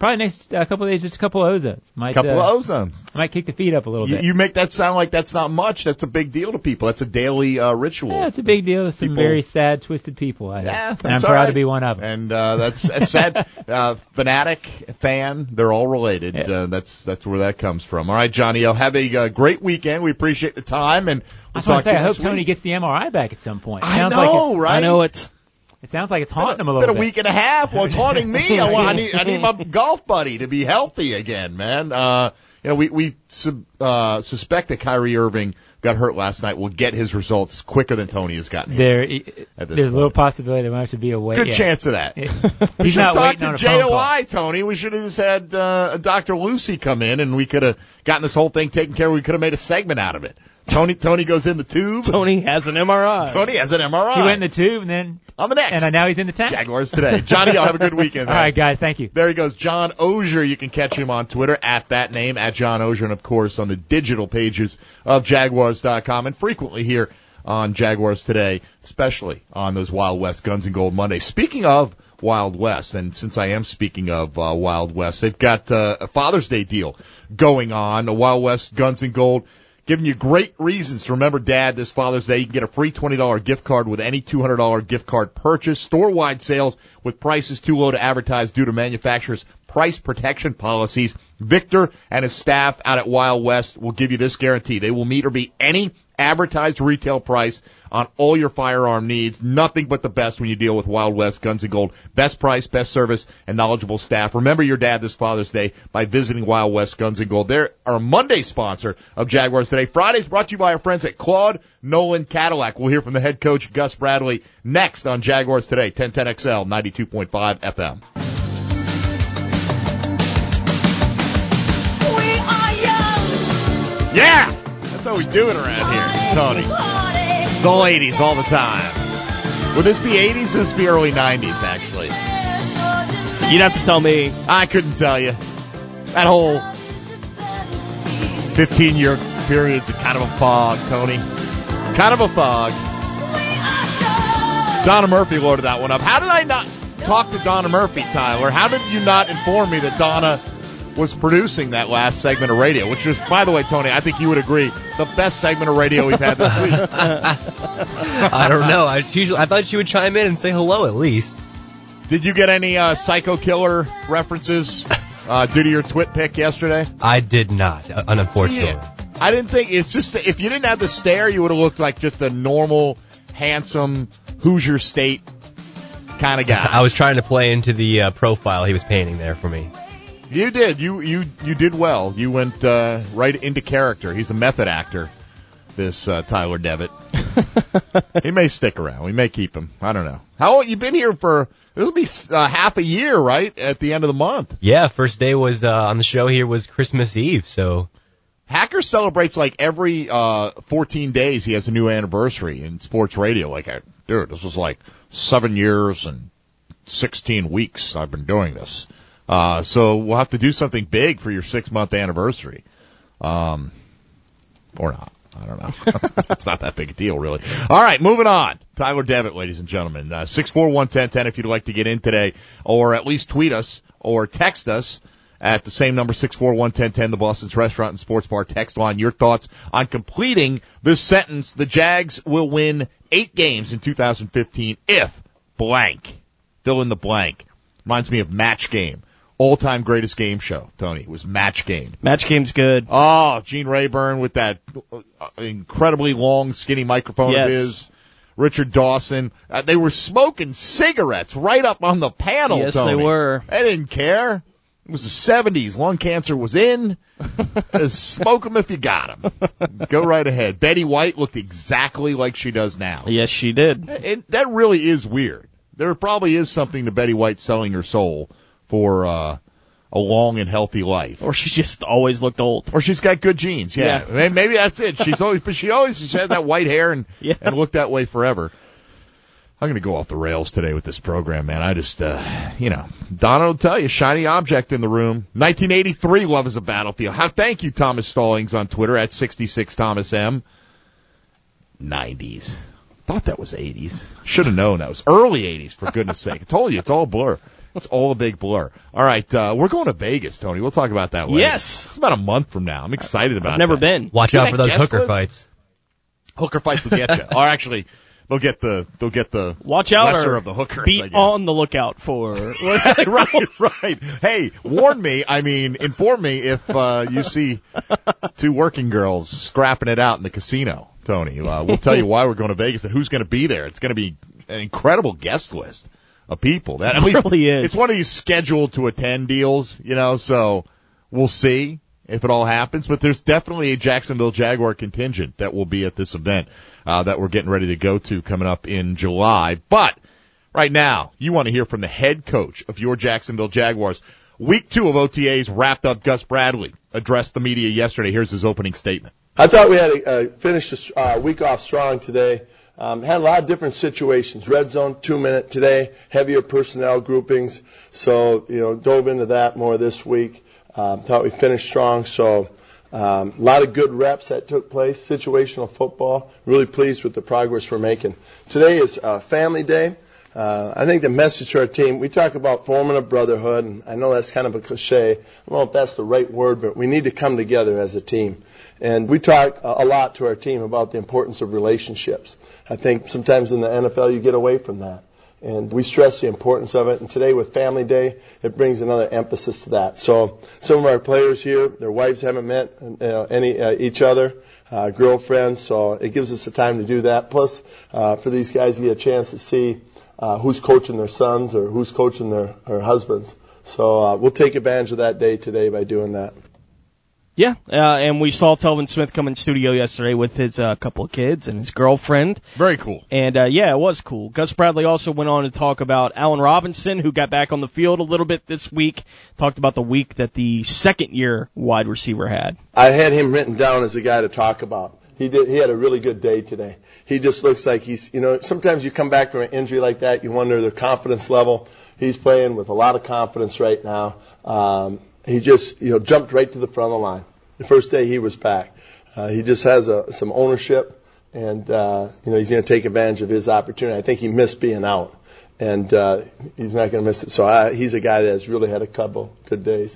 Probably next uh, couple of days, just a couple of ozones. Might, couple uh, of ozones. Might kick the feet up a little You, bit. you make that sound like that's not much. That's a big deal to people. That's a daily uh, ritual. Yeah, it's a big deal to some People- very sad, twisted people. I think. Yeah, and I'm that's proud all right. to be one of them. And uh, that's a sad uh, fanatic fan. They're all related. Yeah. Uh, that's that's where that comes from. All right, Johnny O. Have a uh, great weekend. We appreciate the time, and I we'll just want talk to say, you I hope next Tony week. gets the M R I back at some point. I Sounds know, like it's, right? I know it. It sounds like it's haunting him a Been little a bit. week and a half. Well, it's haunting me. I, want, I need I need my golf buddy to be healthy again, man. Uh, you know, we we sub, uh, suspect that Kyrie Irving got hurt last night. Will get his results quicker than Tony has gotten his. There, at this there's a little point. possibility there won't have to be a wait. Good yeah. chance of that. We We He's should not have talked waiting to on a J phone O call. I, Tony. We should have just had uh, Doctor Lucy come in, and we could have gotten this whole thing taken care of. We could have made a segment out of it. Tony Tony goes in the tube. Tony has an M R I. Tony has an M R I. He went in the tube and then, on the next. and uh, now he's in the tank. Jaguars today. Johnny, y'all have a good weekend. All man. right, guys, thank you. There he goes, John Ozier. You can catch him on Twitter at that name, at John Ozier, and of course on the digital pages of Jaguars dot com, and frequently here on Jaguars Today, especially on those Wild West Guns and Gold Mondays. Speaking of Wild West, and since I am speaking of uh, Wild West, they've got uh, a Father's Day deal going on, a Wild West Guns and Gold, giving you great reasons to remember Dad this Father's Day. You can get a free twenty dollars gift card with any two hundred dollars gift card purchase. Store-wide sales with prices too low to advertise due to manufacturers' price protection policies. Victor and his staff out at Wild West will give you this guarantee. They will meet or beat any advertised retail price on all your firearm needs. Nothing but the best when you deal with Wild West Guns and Gold. Best price, best service, and knowledgeable staff. Remember your dad this Father's Day by visiting Wild West Guns and Gold. They're our Monday sponsor of Jaguars Today. Friday's brought to you by our friends at Claude Nolan Cadillac. We'll hear from the head coach, Gus Bradley, next on Jaguars Today, ten ten X L, ninety-two point five F M. We are young. Yeah! That's how we do it around here, Tony. Party. It's all eighties all the time. Would this be eighties or this be early nineties, actually? You'd have to tell me. I couldn't tell you. That whole fifteen-year period's a kind of a fog, Tony. Kind of a fog. Donna Murphy loaded that one up. How did I not talk to Donna Murphy, Tyler? How did you not inform me that Donna was producing that last segment of radio, which is, by the way, Tony, I think you would agree, the best segment of radio we've had this week. I don't know. I usually I thought she would chime in and say hello at least. Did you get any uh, Psycho Killer references uh, due to your twit pick yesterday? I did not, uh, unfortunately. Yeah. I didn't think, it's just, that if you didn't have the stare, you would have looked like just a normal, handsome, Hoosier State kind of guy. I was trying to play into the uh, profile he was painting there for me. You did. You you you did well. You went uh, right into character. He's a method actor, this uh, Tyler Devitt. He may stick around. We may keep him. I don't know. How long you been here for? It'll be uh, half a year, right? At the end of the month. Yeah, first day was uh, on the show here was Christmas Eve, so Hacker celebrates like every uh, fourteen days. He has a new anniversary in sports radio. Like, I, dude, this is like seven years and sixteen weeks I've been doing this. Uh, so we'll have to do something big for your six-month anniversary. Um, or not. I don't know. It's not that big a deal, really. All right, moving on. Tyler Devitt, ladies and gentlemen. Uh, six four one, one oh one oh if you'd like to get in today, or at least tweet us or text us at the same number, six four one, one oh one oh, the Boston's Restaurant and Sports Bar text line. Your thoughts on completing this sentence. The Jags will win eight games in two thousand fifteen if blank. Fill in the blank. Reminds me of Match Game. All-time greatest game show, Tony. It was Match Game. Match Game's good. Oh, Gene Rayburn with that incredibly long, skinny microphone Yes. of his. Richard Dawson. Uh, they were smoking cigarettes right up on the panel, Yes, Tony. they were. They didn't care. It was the seventies. Lung cancer was in. Smoke them if you got them. Go right ahead. Betty White looked exactly like she does now. Yes, she did. And that really is weird. There probably is something to Betty White selling her soul for uh, a long and healthy life. Or she just always looked old. Or she's got good genes. Yeah, Yeah. May- maybe that's it. She's always, but she always she had that white hair and Yeah. and looked that way forever. I'm going to go off the rails today with this program, man. I just, uh, you know, Donna will tell you, shiny object in the room. nineteen eighty-three, Love is a Battlefield. How, thank you, Thomas Stallings on Twitter at sixty-six Thomas M. nineties. Thought that was eighties. Should have known that was early eighties, for goodness sake. I told you, it's all blur. It's all a big blur. All right, uh, we're going to Vegas, Tony. We'll talk about that later. Yes. It's about a month from now. I'm excited about it. I've never that. been. Watch See out that for those guest hooker list? fights. Hooker fights will get you. Or actually, they'll get the they'll get the Watch out lesser or of the hookers. be I guess. on the lookout for. right, right. Hey, warn me. I mean, inform me if uh, you see two working girls scrapping it out in the casino, Tony. Uh, we'll tell you why we're going to Vegas and who's going to be there. It's going to be an incredible guest list of people. That I mean, It really is. It's one of these scheduled to attend deals, you know. So we'll see if it all happens. But there's definitely a Jacksonville Jaguar contingent that will be at this event uh, that we're getting ready to go to coming up in July. But right now, you want to hear from the head coach of your Jacksonville Jaguars. Week two of O T As wrapped up. Gus Bradley addressed the media yesterday. Here's his opening statement. I thought we had a, uh, finished a uh, week off strong today. Um, had a lot of different situations. Red zone, two minute today, heavier personnel groupings. So, you know, dove into that more this week. Um, thought we finished strong. So, um, a lot of good reps that took place. Situational football. Really pleased with the progress we're making. Today is uh, family day. Uh, I think the message to our team, we talk about forming a brotherhood, and I know that's kind of a cliche. I don't know if that's the right word, but we need to come together as a team. And we talk a lot to our team about the importance of relationships. I think sometimes in the N F L you get away from that. And we stress the importance of it. And today with Family Day, it brings another emphasis to that. So some of our players here, their wives haven't met you know, any uh, each other, uh, girlfriends. So it gives us the time to do that. Plus, uh, for these guys to get a chance to see uh, who's coaching their sons or who's coaching their, their husbands. So uh, we'll take advantage of that day today by doing that. Yeah, uh, and we saw Telvin Smith come in studio yesterday with his uh, couple of kids and his girlfriend. Very cool. And, uh, yeah, it was cool. Gus Bradley also went on to talk about Allen Robinson, who got back on the field a little bit this week. Talked about the week that the second-year wide receiver had. I had him written down as a guy to talk about. He did. He had a really good day today. He just looks like he's, you know, sometimes you come back from an injury like that, you wonder their confidence level. He's playing with a lot of confidence right now. Um, he just, you know, jumped right to the front of the line. The first day he was back. Uh, he just has a, some ownership, and, uh, you know, he's going to take advantage of his opportunity. I think he missed being out, and uh, he's not going to miss it. So I, he's a guy that has really had a couple good days.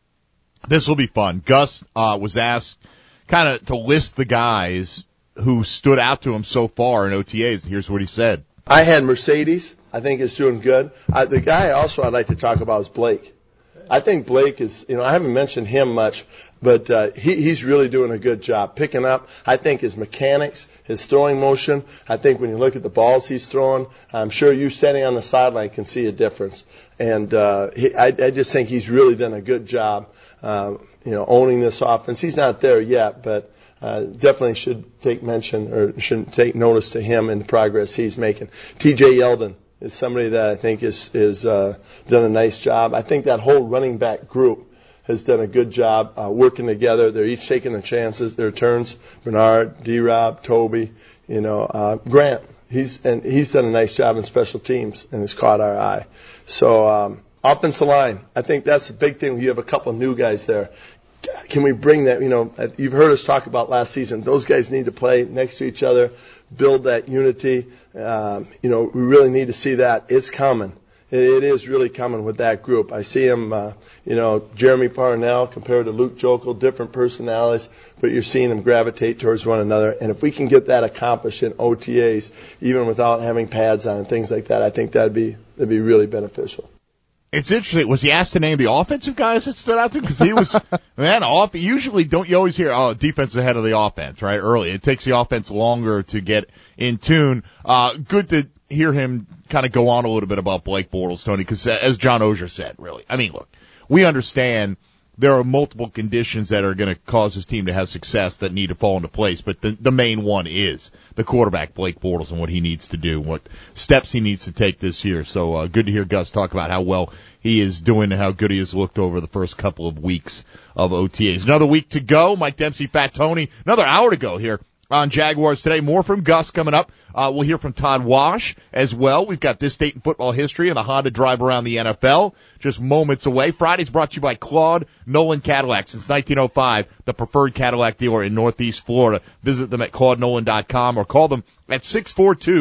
This will be fun. Gus uh, was asked kind of to list the guys who stood out to him so far in O T As, and here's what he said. I had Mercedes. I think is doing good. I, the guy also I'd like to talk about is Blake. I think Blake is, you know, I haven't mentioned him much, but uh, he, he's really doing a good job picking up. I think his mechanics, his throwing motion, I think when you look at the balls he's throwing, I'm sure you standing on the sideline can see a difference. And uh, he, I, I just think he's really done a good job, uh, you know, owning this offense. He's not there yet, but uh, definitely should take mention or should take notice to him and the progress he's making. T J Yeldon is somebody that I think is is uh, done a nice job. I think that whole running back group has done a good job uh, working together. They're each taking their chances, their turns. Bernard, D-Rob, Toby, you know, uh, Grant. He's and he's done a nice job in special teams and has caught our eye. So um, offensive line, I think that's a big thing. You have a couple of new guys there. Can we bring that? You know, you've heard us talk about last season. Those guys need to play next to each other, build that unity. Um, you know, we really need to see that. It's coming. It, it is really coming with that group. I see him, uh, you know, Jeremy Parnell compared to Luke Jokel, different personalities, but you're seeing them gravitate towards one another. And if we can get that accomplished in O T As, even without having pads on and things like that, I think that'd be that'd be really beneficial. It's interesting. Was he asked to name the offensive guys that stood out to him? Because he was, man, off. Usually, don't you always hear, oh, defense ahead of the offense, right? Early. It takes the offense longer to get in tune. Uh, good to hear him kind of go on a little bit about Blake Bortles, Tony, because as John Oehser said, really, I mean, look, we understand there are multiple conditions that are going to cause his team to have success that need to fall into place, but the, the main one is the quarterback, Blake Bortles, and what he needs to do, what steps he needs to take this year. So uh, good to hear Gus talk about how well he is doing and how good he has looked over the first couple of weeks of O T As. Another week to go. Mike Dempsey, Fat Tony, another hour to go here on Jaguars Today. More from Gus coming up. Uh, we'll hear from Todd Wash as well. We've got This Date in Football History and the Honda Drive Around the N F L just moments away. Friday's brought to you by Claude Nolan Cadillac. Since nineteen oh five, the preferred Cadillac dealer in Northeast Florida. Visit them at claude nolan dot com or call them at six four two,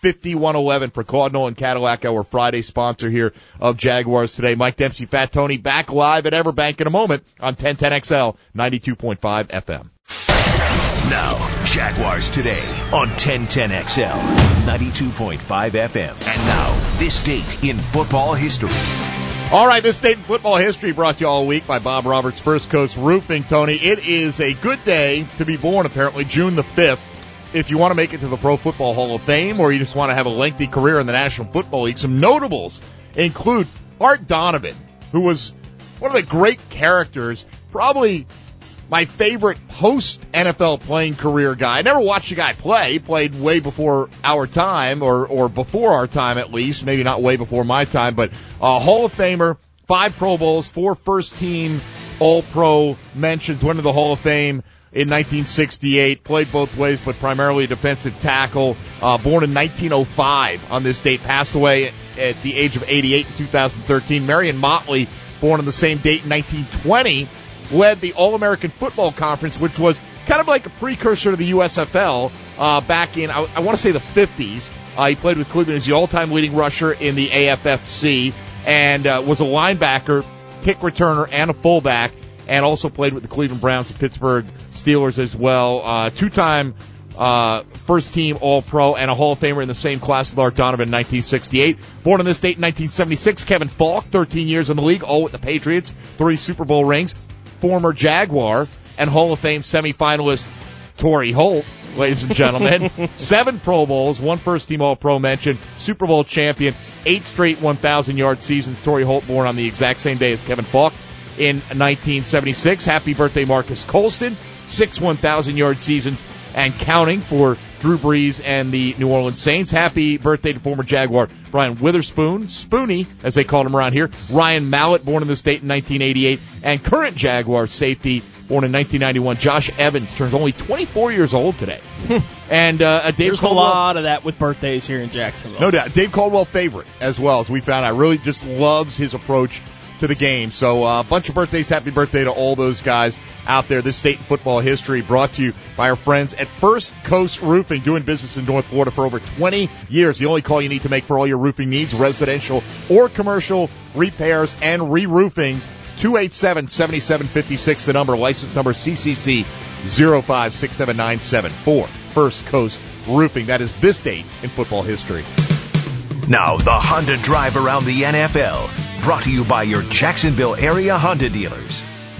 fifty-one eleven for Claude Nolan Cadillac, our Friday sponsor here of Jaguars Today. Mike Dempsey, Fat Tony, back live at Everbank in a moment on ten ten X L, ninety-two point five F M. Now, Jaguars Today on ten ten X L, ninety-two point five F M. And now, this date in football history. All right, this date in football history brought to you all week by Bob Roberts, First Coast Roofing. Tony, it is a good day to be born, apparently, June the fifth. If you want to make it to the Pro Football Hall of Fame or you just want to have a lengthy career in the National Football League, some notables include Art Donovan, who was one of the great characters, probably my favorite post-N F L playing career guy. I never watched a guy play. He played way before our time, or, or before our time at least, maybe not way before my time, but a Hall of Famer, five Pro Bowls, four first-team All-Pro mentions, went to the Hall of Fame in nineteen sixty-eight, played both ways, but primarily a defensive tackle, uh, born in nineteen oh five on this date, passed away at, at the age of eighty-eight in two thousand thirteen. Marion Motley, born on the same date in nineteen twenty, led the All-American Football Conference, which was kind of like a precursor to the U S F L uh, back in, I, I want to say, the fifties. Uh, he played with Cleveland as the all-time leading rusher in the A F F C and uh, was a linebacker, kick returner, and a fullback, and also played with the Cleveland Browns and Pittsburgh Steelers as well. Uh, two-time uh, first-team All-Pro and a Hall of Famer in the same class with Art Donovan in nineteen sixty-eight. Born on this date in nineteen seventy-six, Kevin Falk, thirteen years in the league, all with the Patriots, three Super Bowl rings. Former Jaguar and Hall of Fame semifinalist Torrey Holt, ladies and gentlemen. Seven Pro Bowls, one first-team All-Pro mention, Super Bowl champion, eight straight one thousand-yard seasons. Torrey Holt born on the exact same day as Kevin Falk in nineteen seventy-six. Happy birthday, Marcus Colston. Six one thousand-yard seasons and counting for Drew Brees and the New Orleans Saints. Happy birthday to former Jaguar Brian Witherspoon, Spoonie, as they called him around here. Ryan Mallett, born in this date in nineteen eighty-eight. And current Jaguar safety, born in nineteen ninety-one, Josh Evans, turns only twenty-four years old today. and uh, a Dave There's Caldwell, a lot of that with birthdays here in Jacksonville. No doubt. Dave Caldwell favorite as well, as we found out. Really just loves his approach to the game. So a uh, bunch of birthdays. Happy birthday to all those guys out there. This State in Football History brought to you by our friends at First Coast Roofing, doing business in North Florida for over twenty years. The only call you need to make for all your roofing needs, residential or commercial repairs and re-roofings. two eight seven, seven seven five six, the number. License number C C C zero five six seven nine seven four. First Coast Roofing. That is this date in football history. Now, the Honda Drive around the N F L, brought to you by your Jacksonville area Honda dealers.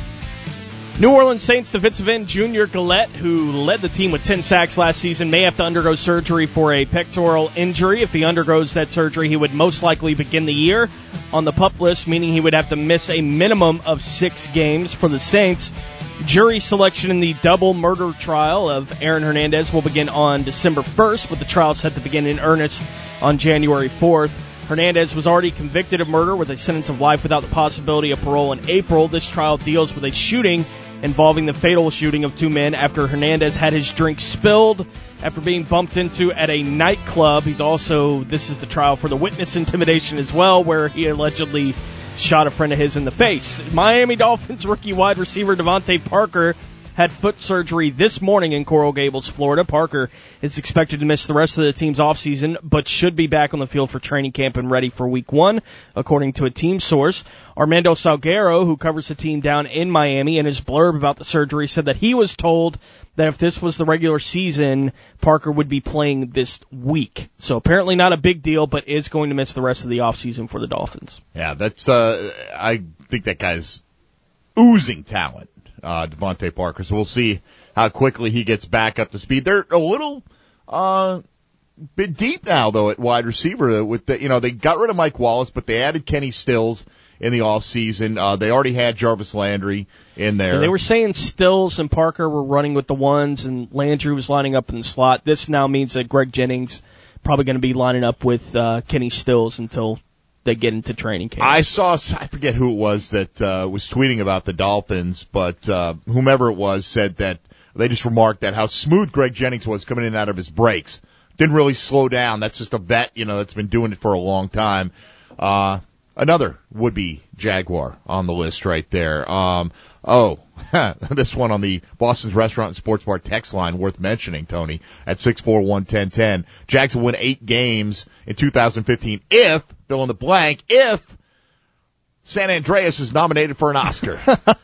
New Orleans Saints defensive end Junior Gillette, who led the team with ten sacks last season, may have to undergo surgery for a pectoral injury. If he undergoes that surgery, he would most likely begin the year on the PUP list, meaning he would have to miss a minimum of six games for the Saints. Jury selection in the double murder trial of Aaron Hernandez will begin on December first, with the trial set to begin in earnest on January fourth. Hernandez was already convicted of murder with a sentence of life without the possibility of parole in April. This trial deals with a shooting involving the fatal shooting of two men after Hernandez had his drink spilled after being bumped into at a nightclub. He's also, this is the trial for the witness intimidation as well, where he allegedly shot a friend of his in the face. Miami Dolphins rookie wide receiver Devontae Parker had foot surgery this morning in Coral Gables, Florida. Parker is expected to miss the rest of the team's offseason, but should be back on the field for training camp and ready for week one, according to a team source. Armando Salguero, who covers the team down in Miami, in his blurb about the surgery, said that he was told that if this was the regular season, Parker would be playing this week. So apparently not a big deal, but is going to miss the rest of the offseason for the Dolphins. Yeah, that's, uh, I think that guy's oozing talent. Uh, Devontae Parker. So we'll see how quickly he gets back up to speed. They're a little, uh, bit deep now though at wide receiver with the, you know, they got rid of Mike Wallace, but they added Kenny Stills in the off season. Uh, they already had Jarvis Landry in there. And they were saying Stills and Parker were running with the ones and Landry was lining up in the slot. This now means that Greg Jennings probably going to be lining up with, uh, Kenny Stills until they get into training camp. I saw, I forget who it was that uh, was tweeting about the Dolphins, but uh, whomever it was said that they just remarked that how smooth Greg Jennings was coming in and out of his breaks. Didn't really slow down. That's just a vet, you know, that's been doing it for a long time. Uh, another would-be Jaguar on the list right there. Um, oh, this one on the Boston's Restaurant and Sports Bar text line worth mentioning, Tony, at six four one, one oh one oh. Jags will win eight games in two thousand fifteen if, fill in the blank, if San Andreas is nominated for an Oscar.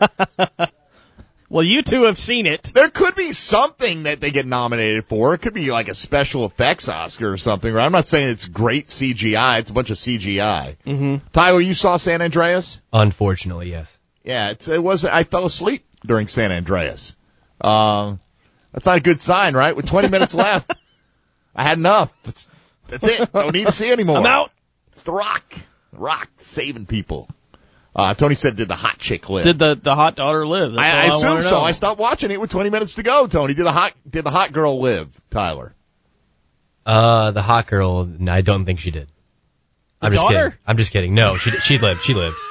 Well, you two have seen it. There could be something that they get nominated for. It could be like a special effects Oscar or something, right? I'm not saying it's great C G I. It's a bunch of C G I. Mm-hmm. Tyler, you saw San Andreas? Unfortunately, yes. Yeah, it's, it was. I fell asleep during San Andreas. Um, that's not a good sign, right? With twenty minutes left, I had enough. That's, that's it. Don't need to see anymore. I'm out. It's The Rock. The Rock saving people. Uh, Tony said, did the hot chick live? Did the, the hot daughter live? That's I, I all assume wanna so. know. I stopped watching it with twenty minutes to go, Tony. Did the hot, did the hot girl live, Tyler? Uh, the hot girl, no, I don't think she did. The I'm just daughter? kidding. I'm just kidding. No, she she lived. She lived.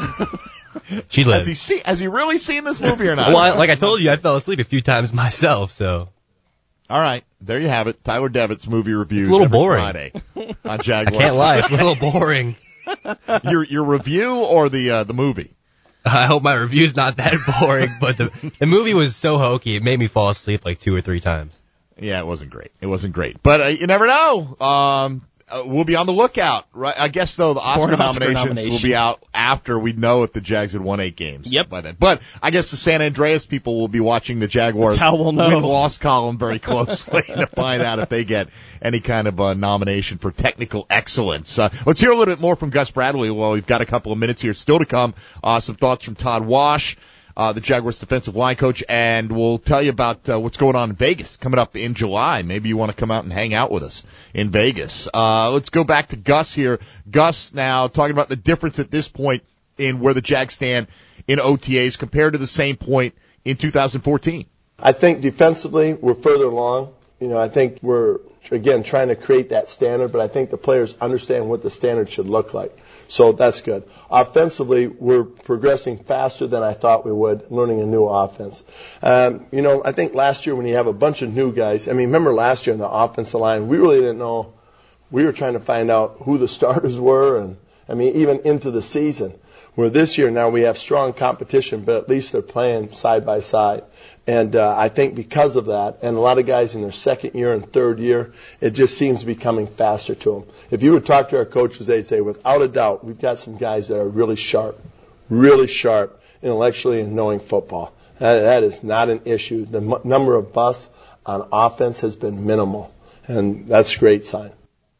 She lived. Has he see, has he really seen this movie or not? Well, I, like I told you, I fell asleep a few times myself, so. All right, there you have it. Tyler Devitt's movie reviews. A little every boring. Friday on I Jaguars. can't lie, it's a little boring. Your your review or the uh, the movie? I hope my review's not that boring, but the the movie was so hokey, it made me fall asleep like two or three times. Yeah, it wasn't great. It wasn't great, but uh, you never know. Um, uh, we'll be on the lookout, right? I guess though the Oscar, an Oscar nominations nomination. will be out after we know if the Jags had won eight games. Yep. By then, but I guess the San Andreas people will be watching the Jaguars That's how we'll know. win-loss column very closely to find out if they get any kind of uh, nomination for technical excellence. Uh, let's hear a little bit more from Gus Bradley. Well, we've got a couple of minutes here still to come. Uh, some thoughts from Todd Wash, uh, the Jaguars defensive line coach, and we'll tell you about uh, what's going on in Vegas coming up in July. Maybe you want to come out and hang out with us in Vegas. Uh, let's go back to Gus here. Gus now talking about the difference at this point in where the Jags stand in O T As compared to the same point in two thousand fourteen. I think defensively we're further along. You know, I think we're, again, trying to create that standard, but I think the players understand what the standard should look like. So that's good. Offensively, we're progressing faster than I thought we would, learning a new offense. Um, you know, I think last year when you have a bunch of new guys, I mean, remember last year in the offensive line, we really didn't know. We were trying to find out who the starters were, and, I mean, even into the season. Where this year now we have strong competition, but at least they're playing side by side. And uh, I think because of that, and a lot of guys in their second year and third year, it just seems to be coming faster to them. If you would talk to our coaches, they'd say, without a doubt, we've got some guys that are really sharp, really sharp intellectually and knowing football. That, that is not an issue. The m- number of busts on offense has been minimal, and that's a great sign.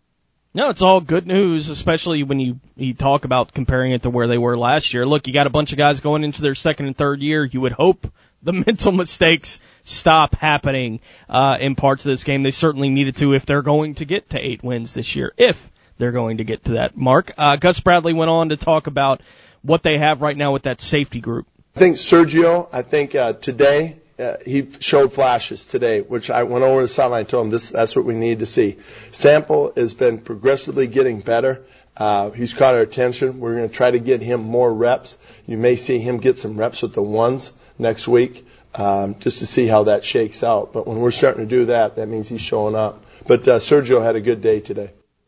No, it's all good news, especially when you, you talk about comparing it to where they were last year. Look, you got a bunch of guys going into their second and third year. You would hope the mental mistakes stop happening uh, in parts of this game. They certainly needed to if they're going to get to eight wins this year, if they're going to get to that mark. Uh, Gus Bradley went on to talk about what they have right now with that safety group. I think Sergio, I think uh, today, Uh, he showed flashes today, which I went over to the sideline and told him this, that's what we need to see. Sample has been progressively getting better. Uh, he's caught our attention. We're going to try to get him more reps. You may see him get some reps with the ones next week, um, just to see how that shakes out. But when we're starting to do that, that means he's showing up. But uh, Sergio had a good day today.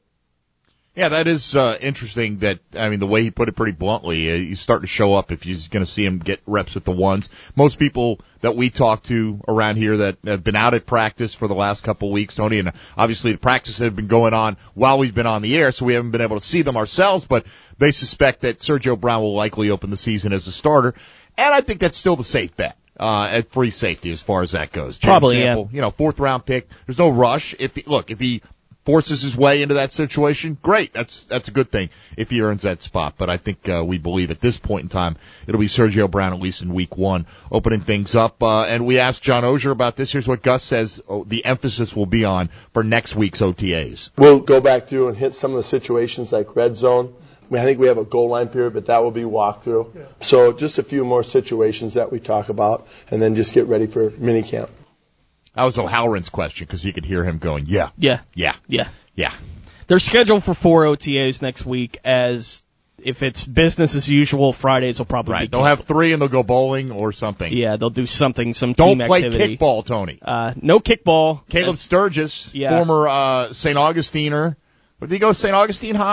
Yeah, that is uh, interesting that, I mean, the way he put it pretty bluntly, uh, he's starting to show up if you're going to see him get reps with the ones. Most people that we talk to around here that have been out at practice for the last couple of weeks, Tony, and obviously the practices have been going on while we've been on the air, so we haven't been able to see them ourselves, but they suspect that Sergio Brown will likely open the season as a starter, and I think that's still the safe bet. Uh, at free safety as far as that goes. James Probably, Sample, yeah. You know, fourth round pick. There's no rush. If he, look, if he forces his way into that situation, great. That's that's a good thing if he earns that spot. But I think uh, we believe at this point in time it'll be Sergio Brown at least in week one, opening things up. Uh, and we asked John Oehser about this. Here's what Gus says oh, the emphasis will be on for next week's O T As. We'll go back through and hit some of the situations like red zone. I mean, I think we have a goal line period, but that will be walkthrough. Yeah. So just a few more situations that we talk about, and then just get ready for minicamp. That was O'Halloran's question because you could hear him going, yeah, Yeah. yeah, Yeah. yeah. They're scheduled for four O T As next week, as if it's business as usual, Fridays will probably Right. be They'll have three and they'll go bowling or something. Yeah, they'll do something, some Don't team play activity. kickball, Tony. Uh, no kickball. Caleb Sturgis, Yeah. former uh, Saint Augustiner. Did he go to Saint Augustine High?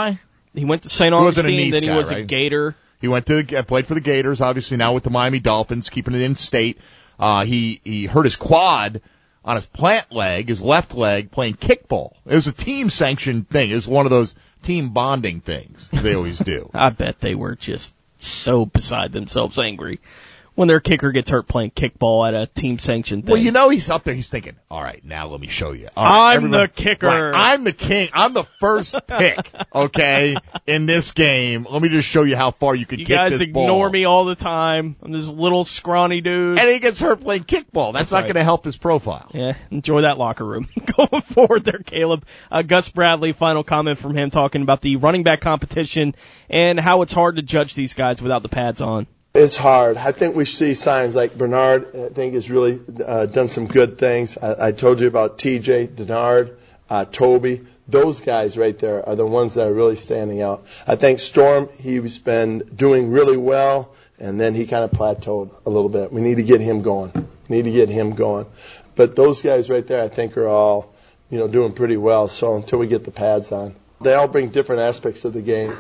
he went to Saint He wasn't a Augustine, Nice then he guy, was a right? Gator. He went to the, played for the Gators, obviously now with the Miami Dolphins, keeping it in state. Uh, he, he hurt his quad on his plant leg, his left leg, playing kickball. It was a team-sanctioned thing. It was one of those team bonding things they always do. I bet they were just so beside themselves angry when their kicker gets hurt playing kickball at a team-sanctioned thing. Well, you know he's up there. He's thinking, all right, now let me show you. All right, I'm everybody- the kicker. Right, I'm the king. I'm the first pick, okay, in this game. Let me just show you how far you can You kick guys this ignore ball. me all the time. I'm this little scrawny dude. And he gets hurt playing kickball. That's, That's not right. going to help his profile. Yeah, enjoy that locker room. Going forward there, Caleb. Uh, Gus Bradley, final comment from him talking about the running back competition and how it's hard to judge these guys without the pads on. It's hard. I think we see signs like Bernard, I think, has really uh, done some good things. I, I told you about T J, Denard, uh, Toby. Those guys right there are the ones that are really standing out. I think Storm, he's been doing really well, and then he kind of plateaued a little bit. We need to get him going. We need to get him going. But those guys right there, I think, are all, you know, doing pretty well. So until we get the pads on, they all bring different aspects of the game.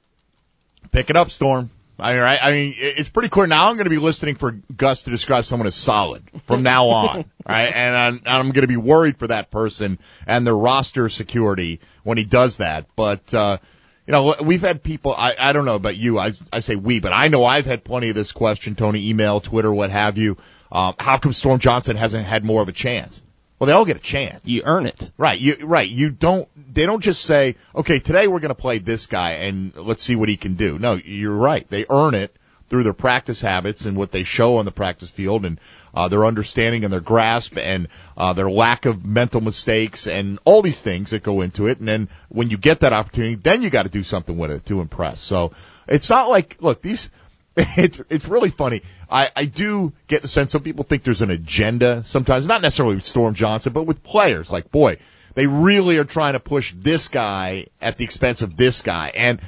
Pick it up, Storm. I mean, right? I mean, it's pretty clear. Now I'm going to be listening for Gus to describe someone as solid from now on, right? And I'm, I'm going to be worried for that person and their roster security when he does that. But, uh, you know, we've had people, I, I don't know about you, I, I say we, but I know I've had plenty of this question, Tony, email, Twitter, what have you. Um, how come Storm Johnson hasn't had more of a chance? Well, they all get a chance. You earn it. Right, you right. You don't. They don't just say, "Okay, today we're going to play this guy and let's see what he can do." No, you're right. They earn it through their practice habits and what they show on the practice field, and uh, their understanding and their grasp and uh, their lack of mental mistakes and all these things that go into it. And then when you get that opportunity, then you got to do something with it to impress. So it's not like, look, these. It's it's really funny. I, I do get the sense some people think there's an agenda sometimes, not necessarily with Storm Johnson, but with players. Like, boy, they really are trying to push this guy at the expense of this guy. And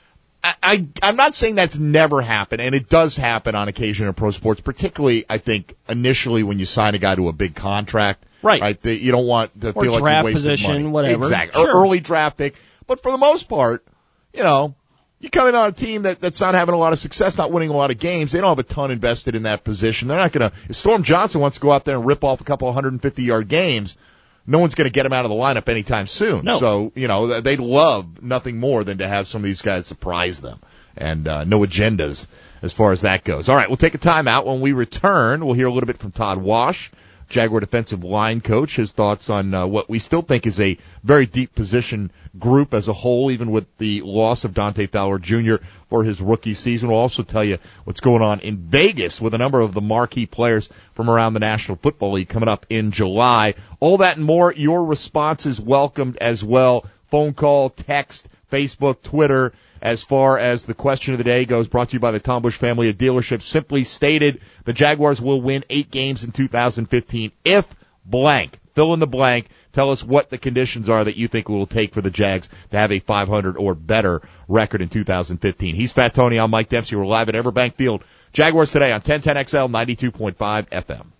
I, I I'm not saying that's never happened, and it does happen on occasion in pro sports, particularly, I think, initially when you sign a guy to a big contract. Right. Right. That you don't want to Or feel like draft you wasted position, money. whatever. Exactly. Sure. Or early draft pick. But for the most part, you know, you come in on a team that, that's not having a lot of success, not winning a lot of games. They don't have a ton invested in that position. They're not going to, if Storm Johnson wants to go out there and rip off a couple one hundred fifty yard games, no one's going to get him out of the lineup anytime soon. No. So, you know, they'd love nothing more than to have some of these guys surprise them. And uh, no agendas as far as that goes. All right, we'll take a timeout. When we return, we'll hear a little bit from Todd Wash, Jaguar defensive line coach, his thoughts on uh, what we still think is a very deep position group as a whole, even with the loss of Dante Fowler Junior for his rookie season. We'll also tell you what's going on in Vegas with a number of the marquee players from around the National Football League coming up in July. All that and more. Your response is welcomed as well. Phone call, text, Facebook, Twitter. As far as the question of the day goes, brought to you by the Tom Bush family of dealerships. Simply stated, the Jaguars will win eight games in two thousand fifteen if blank. Fill in the blank. Tell us what the conditions are that you think it will take for the Jags to have a five hundred or better record in two thousand fifteen. He's Fat Tony. I'm Mike Dempsey. We're live at Everbank Field. Jaguars today on ten ten X L ninety-two point five F M.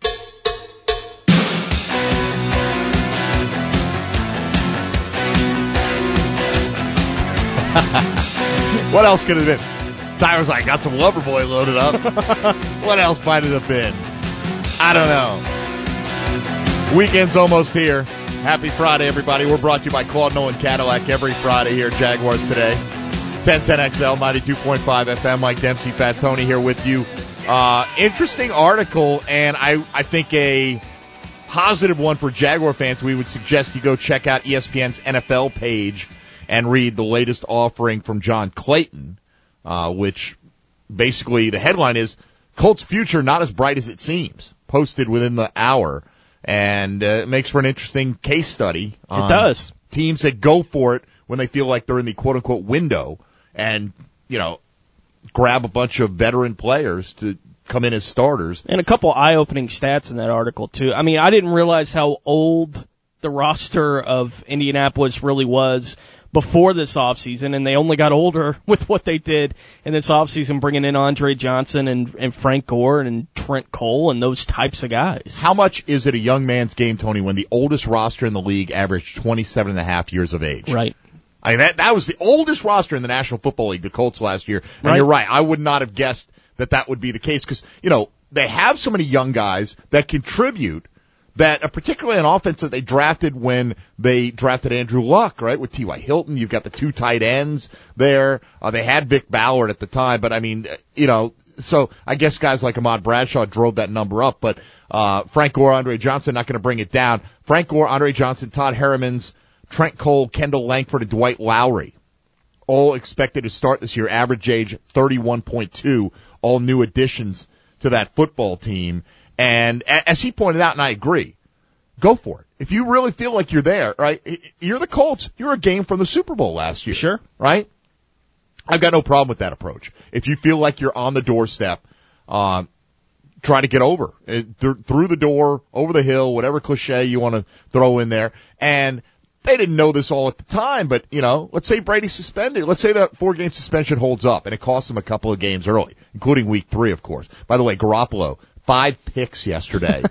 What else could it have been? Tyler's like, got some Loverboy loaded up. What else might it have been? I don't know. Weekend's almost here. Happy Friday, everybody. We're brought to you by Claude Nolan Cadillac every Friday here at Jaguars Today. ten ten X L, ninety-two point five F M. Mike Dempsey, Fat Tony here with you. Uh, interesting article, and I, I think a positive one for Jaguar fans. We would suggest you go check out E S P N's N F L page and read the latest offering from John Clayton, uh, which basically the headline is, Colts' future not as bright as it seems, posted within the hour. And uh, it makes for an interesting case study. It does. Teams that go for it when they feel like they're in the quote-unquote window and, you know, grab a bunch of veteran players to come in as starters. And a couple eye-opening stats in that article, too. I mean, I didn't realize how old the roster of Indianapolis really was before this offseason, and they only got older with what they did in this offseason, bringing in Andre Johnson and, and Frank Gore and Trent Cole and those types of guys. How much is it a young man's game, Tony, when the oldest roster in the league averaged twenty-seven and a half years of age? Right. I mean, that, that was the oldest roster in the National Football League, the Colts last year. And Right. you're right. I would not have guessed that that would be the case because, you know, they have so many young guys that contribute that, uh, particularly an offense that they drafted when they drafted Andrew Luck, right, with T Y. Hilton. You've got the two tight ends there. Uh, they had Vic Ballard at the time, but I mean, you know, so I guess guys like Ahmad Bradshaw drove that number up, but uh, Frank Gore, Andre Johnson, not going to bring it down. Frank Gore, Andre Johnson, Todd Herremans, Trent Cole, Kendall Langford, and Dwight Lowry, all expected to start this year, average age thirty-one point two, all new additions to that football team. And as he pointed out, and I agree, go for it. If you really feel like you're there, right, you're the Colts. You're a game from the Super Bowl last year. Sure. Right? I've got no problem with that approach. If you feel like you're on the doorstep, uh, try to get over uh, th- through the door, over the hill, whatever cliche you want to throw in there. And they didn't know this all at the time, but, you know, let's say Brady's suspended. Let's say that four-game suspension holds up, and it costs him a couple of games early, including week three, of course. By the way, Garoppolo, five picks yesterday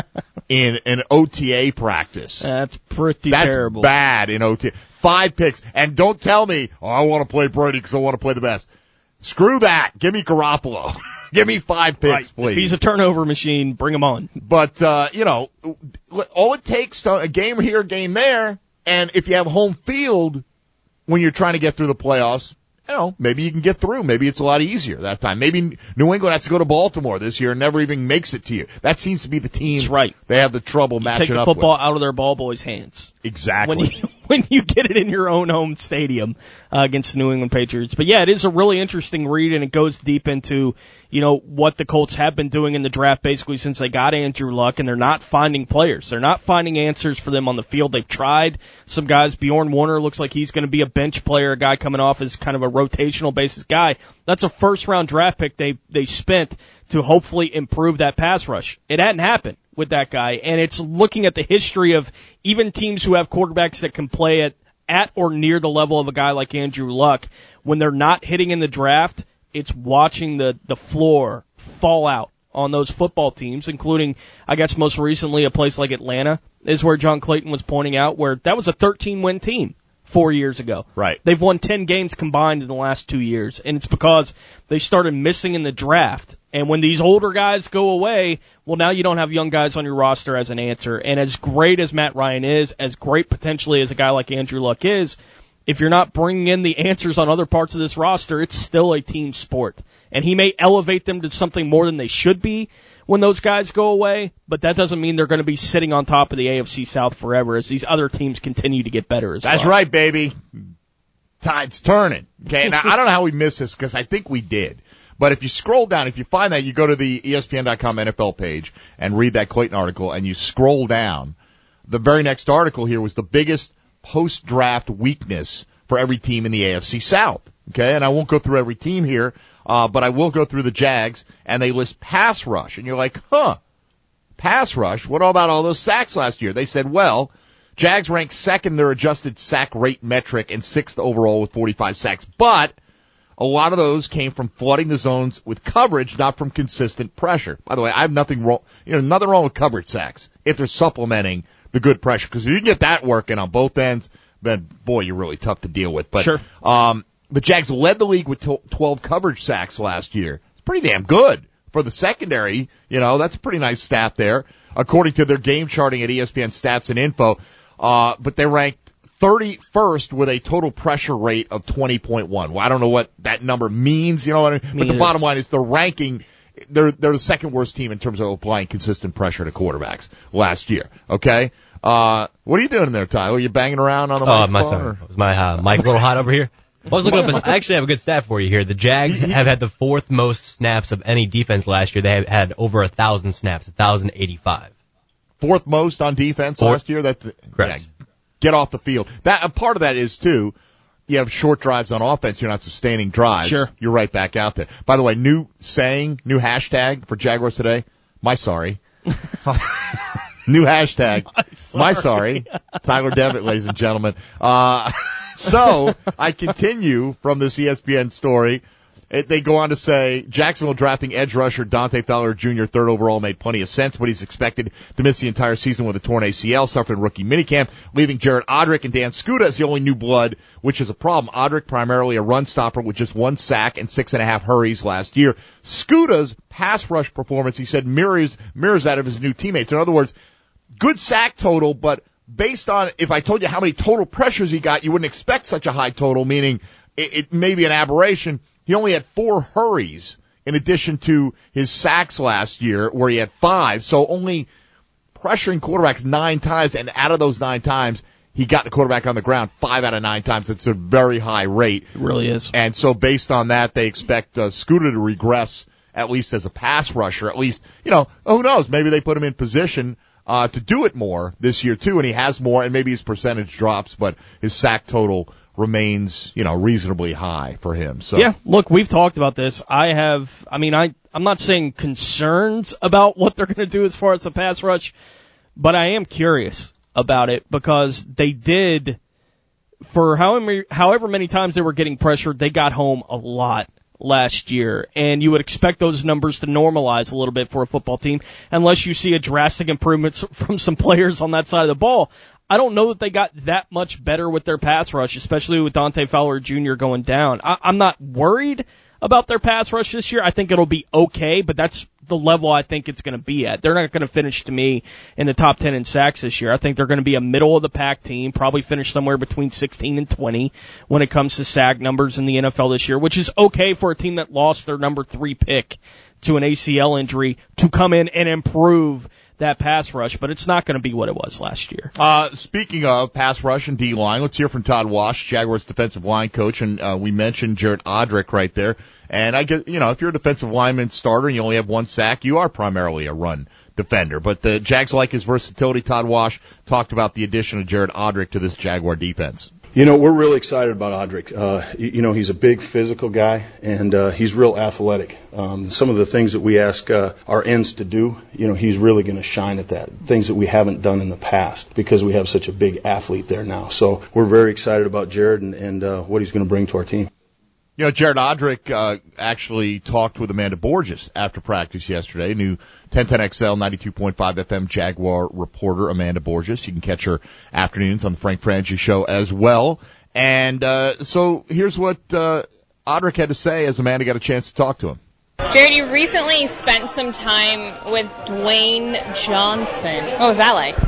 in an O T A practice. That's pretty That's terrible. bad in O T A. Five picks. And don't tell me, oh, I want to play Brady because I want to play the best. Screw that. Give me Garoppolo. Give me five picks, Right. please. If he's a turnover machine, bring him on. But, uh, you know, all it takes to a game here, a game there, and if you have home field when you're trying to get through the playoffs, you know, maybe you can get through. Maybe it's a lot easier that time. Maybe New England has to go to Baltimore this year and never even makes it to you. That seems to be the team. That's right. They have the trouble You matching take the up football with. out of their ball boys' hands. Exactly. When you when you get it in your own home stadium uh, against the New England Patriots. But yeah, it is a really interesting read, and it goes deep into, you know, what the Colts have been doing in the draft basically since they got Andrew Luck, and they're not finding players. They're not finding answers for them on the field. They've tried some guys. Bjorn Warner looks like he's going to be a bench player, a guy coming off as kind of a rotational basis guy. That's a first round draft pick they they spent to hopefully improve that pass rush. It hadn't happened with that guy, and it's looking at the history of even teams who have quarterbacks that can play at, at or near the level of a guy like Andrew Luck. When they're not hitting in the draft, it's watching the, the floor fall out on those football teams, including, I guess, most recently a place like Atlanta is where John Clayton was pointing out, where that was a thirteen-win team four years ago. Right. They've won ten games combined in the last two years, and it's because they started missing in the draft. And when these older guys go away, well, now you don't have young guys on your roster as an answer. And as great as Matt Ryan is, as great potentially as a guy like Andrew Luck is, if you're not bringing in the answers on other parts of this roster, it's still a team sport. And he may elevate them to something more than they should be when those guys go away, but that doesn't mean they're going to be sitting on top of the A F C South forever as these other teams continue to get better as well. That's right, baby. Tide's turning. Okay, now I don't know how we missed this because I think we did. But if you scroll down, if you find that, you go to the E S P N dot com N F L page and read that Clayton article, and you scroll down. The very next article here was the biggest post-draft weakness for every team in the A F C South. Okay, and I won't go through every team here, uh, but I will go through the Jags, and they list pass rush. And you're like, huh, pass rush? What about all those sacks last year? They said, well, Jags ranked second in their adjusted sack rate metric and sixth overall with forty-five sacks, but a lot of those came from flooding the zones with coverage, not from consistent pressure. By the way, I have nothing wrong, you know, nothing wrong with coverage sacks if they're supplementing the good pressure. Because if you can get that working on both ends, then boy, you're really tough to deal with. But Sure. um, the Jags led the league with twelve coverage sacks last year. It's pretty damn good for the secondary. You know, that's a pretty nice stat there, according to their game charting at E S P N Stats and Info. Uh, but they ranked thirty-first with a total pressure rate of twenty point one. Well, I don't know what that number means, you know what I mean? Me But the either. bottom line is the ranking, they're, they're the second worst team in terms of applying consistent pressure to quarterbacks last year. Okay? Uh, what are you doing there, Tyler? Are you banging around on the Oh, my microphone? sorry. or- Was my uh, mic a little hot over here? I was looking up. I actually have a good stat for you here. The Jags have had the fourth most snaps of any defense last year. They have had over a thousand snaps, a thousand eighty-five. Fourth most on defense Fourth. last year? That's, Correct. yeah, get off the field. That, a part of that is, too, you have short drives on offense. You're not sustaining drives. Sure. You're right back out there. By the way, new saying, new hashtag for Jaguars today, my sorry. New hashtag, my sorry. Tyler Devitt, ladies and gentlemen. Uh, so, I continue from this E S P N story. It, they go on to say, Jacksonville drafting edge rusher Dante Fowler Junior third overall made plenty of sense, but he's expected to miss the entire season with a torn A C L, suffered in rookie minicamp, leaving Jared Odrick and Dan Skuta as the only new blood, which is a problem. Odrick primarily a run stopper with just one sack and six and a half hurries last year. Skuta's pass rush performance, he said, mirrors, mirrors that of his new teammates. In other words, good sack total, but based on, if I told you how many total pressures he got, you wouldn't expect such a high total, meaning it, it may be an aberration. He only had four hurries in addition to his sacks last year, where he had five. So only pressuring quarterbacks nine times, and out of those nine times, he got the quarterback on the ground five out of nine times. It's a very high rate. It really is. And so based on that, they expect uh, Skuta to regress, at least as a pass rusher. At least, you know, who knows? Maybe they put him in position uh, to do it more this year, too, and he has more, and maybe his percentage drops, but his sack total remains, you know, reasonably high for him. So yeah, look, we've talked about this. I have, I mean, I, I'm not saying concerns about what they're going to do as far as the pass rush, but I am curious about it because they did, for however, however many times they were getting pressured, they got home a lot last year, and you would expect those numbers to normalize a little bit for a football team unless you see a drastic improvement from some players on that side of the ball. I don't know that they got that much better with their pass rush, especially with Dante Fowler Junior going down. I, I'm not worried about their pass rush this year. I think it'll be okay, but that's the level I think it's going to be at. They're not going to finish, to me, in the top ten in sacks this year. I think they're going to be a middle-of-the-pack team, probably finish somewhere between sixteen and twenty when it comes to sack numbers in the N F L this year, which is okay for a team that lost their number three pick to an A C L injury to come in and improve that pass rush, but it's not going to be what it was last year. Uh, speaking of pass rush and D-line, let's hear from Todd Wash, Jaguars defensive line coach, and uh, we mentioned Jared Odrick right there. And I get, you know, if you're a defensive lineman starter and you only have one sack, you are primarily a run defender. But the Jags like his versatility. Todd Wash talked about the addition of Jared Odrick to this Jaguar defense. You know, we're really excited about Odrick. Uh, you, you know, he's a big physical guy, and uh, he's real athletic. Um, some of the things that we ask uh, our ends to do, you know, he's really going to shine at that. Things that we haven't done in the past because we have such a big athlete there now. So we're very excited about Jared and, and uh, what he's going to bring to our team. You know, Jared Odrick uh, actually talked with Amanda Borges after practice yesterday. New ten ten X L ninety-two point five F M Jaguar reporter Amanda Borges. You can catch her afternoons on the Frank Frangie Show as well. And uh, so here's what uh, Odrick had to say as Amanda got a chance to talk to him. Jared, you recently spent some time with Dwayne Johnson. What was that like?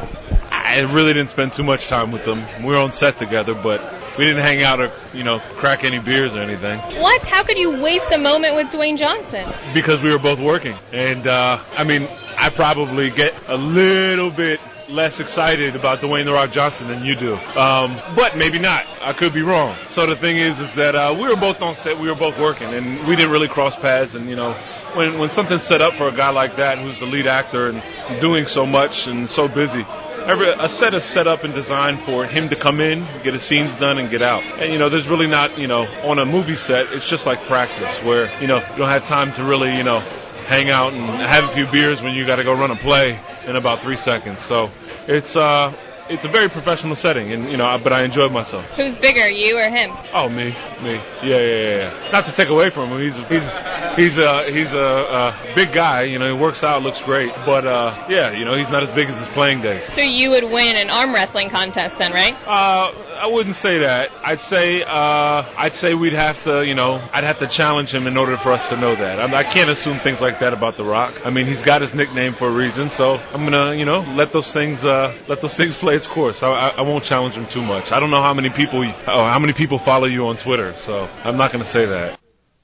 I really didn't spend too much time with them. We were on set together, but we didn't hang out or, you know, crack any beers or anything. What? How could you waste a moment with Dwayne Johnson? Because we were both working. And, uh, I mean, I probably get a little bit less excited about Dwayne The Rock Johnson than you do. Um, but maybe not. I could be wrong. So the thing is, is that uh, we were both on set, we were both working, and we didn't really cross paths. And, you know, when, when something's set up for a guy like that who's the lead actor and doing so much and so busy, Every, a set is set up and designed for him to come in, get his scenes done, and get out. And, you know, there's really not, you know, on a movie set, it's just like practice where, you know, you don't have time to really, you know, hang out and have a few beers when you got to go run a play in about three seconds. So it's uh, it's a very professional setting, and, you know, but I enjoyed myself. Who's bigger, you or him? Oh, me, me. Yeah, yeah, yeah. yeah. Not to take away from him. He's he's he's a he's a, a big guy. You know, he works out, looks great. But uh, yeah, you know, he's not as big as his playing days. So you would win an arm wrestling contest then, right? Uh, I wouldn't say that. I'd say uh, I'd say we'd have to, you know, I'd have to challenge him in order for us to know that. I, I can't assume things like that about The Rock. I mean, he's got his nickname for a reason, so I'm gonna, you know, let those things uh, let those things play its course. I, I, I won't challenge him too much. I don't know how many people oh, how many people follow you on Twitter, so I'm not gonna say that.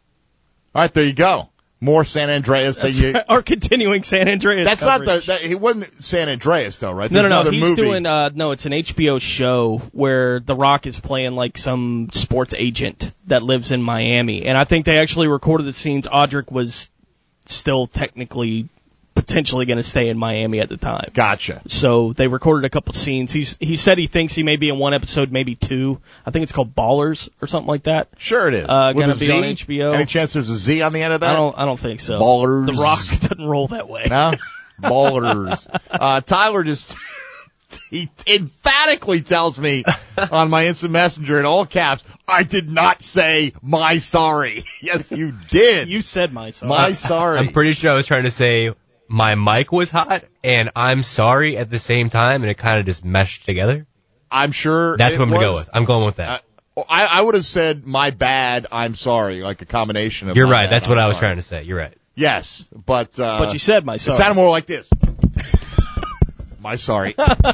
All right, there you go. More San Andreas than you. Our continuing San Andreas. That's coverage. not the. That, it wasn't San Andreas though, right? No, There's no, no. another He's movie. doing. Uh, no, it's an H B O show where The Rock is playing like some sports agent that lives in Miami, and I think they actually recorded the scenes. Odrick was still technically, potentially going to stay in Miami at the time. Gotcha. So they recorded a couple scenes. He's he said he thinks he may be in one episode, maybe two. I think it's called Ballers or something like that. Sure it is. Uh, With gonna a be Z? on H B O. Any chance there's a Z on the end of that? I don't. I don't think so. Ballers. The Rock doesn't roll that way. No. Ballers. uh, Tyler just he emphatically emphatically tells me on my instant messenger in all caps, I did not say my sorry. Yes, you did. You said my sorry. My sorry. I'm pretty sure I was trying to say my mic was hot and I'm sorry at the same time, and it kind of just meshed together. I'm sure That's it what I'm going to was. go with. I'm going with that. Uh, I, I would have said my bad, I'm sorry, like a combination of You're my right. bad, That's what I'm I was sorry. trying to say. You're right. Yes, but uh, But you said my it sorry. sounded more like this. My sorry.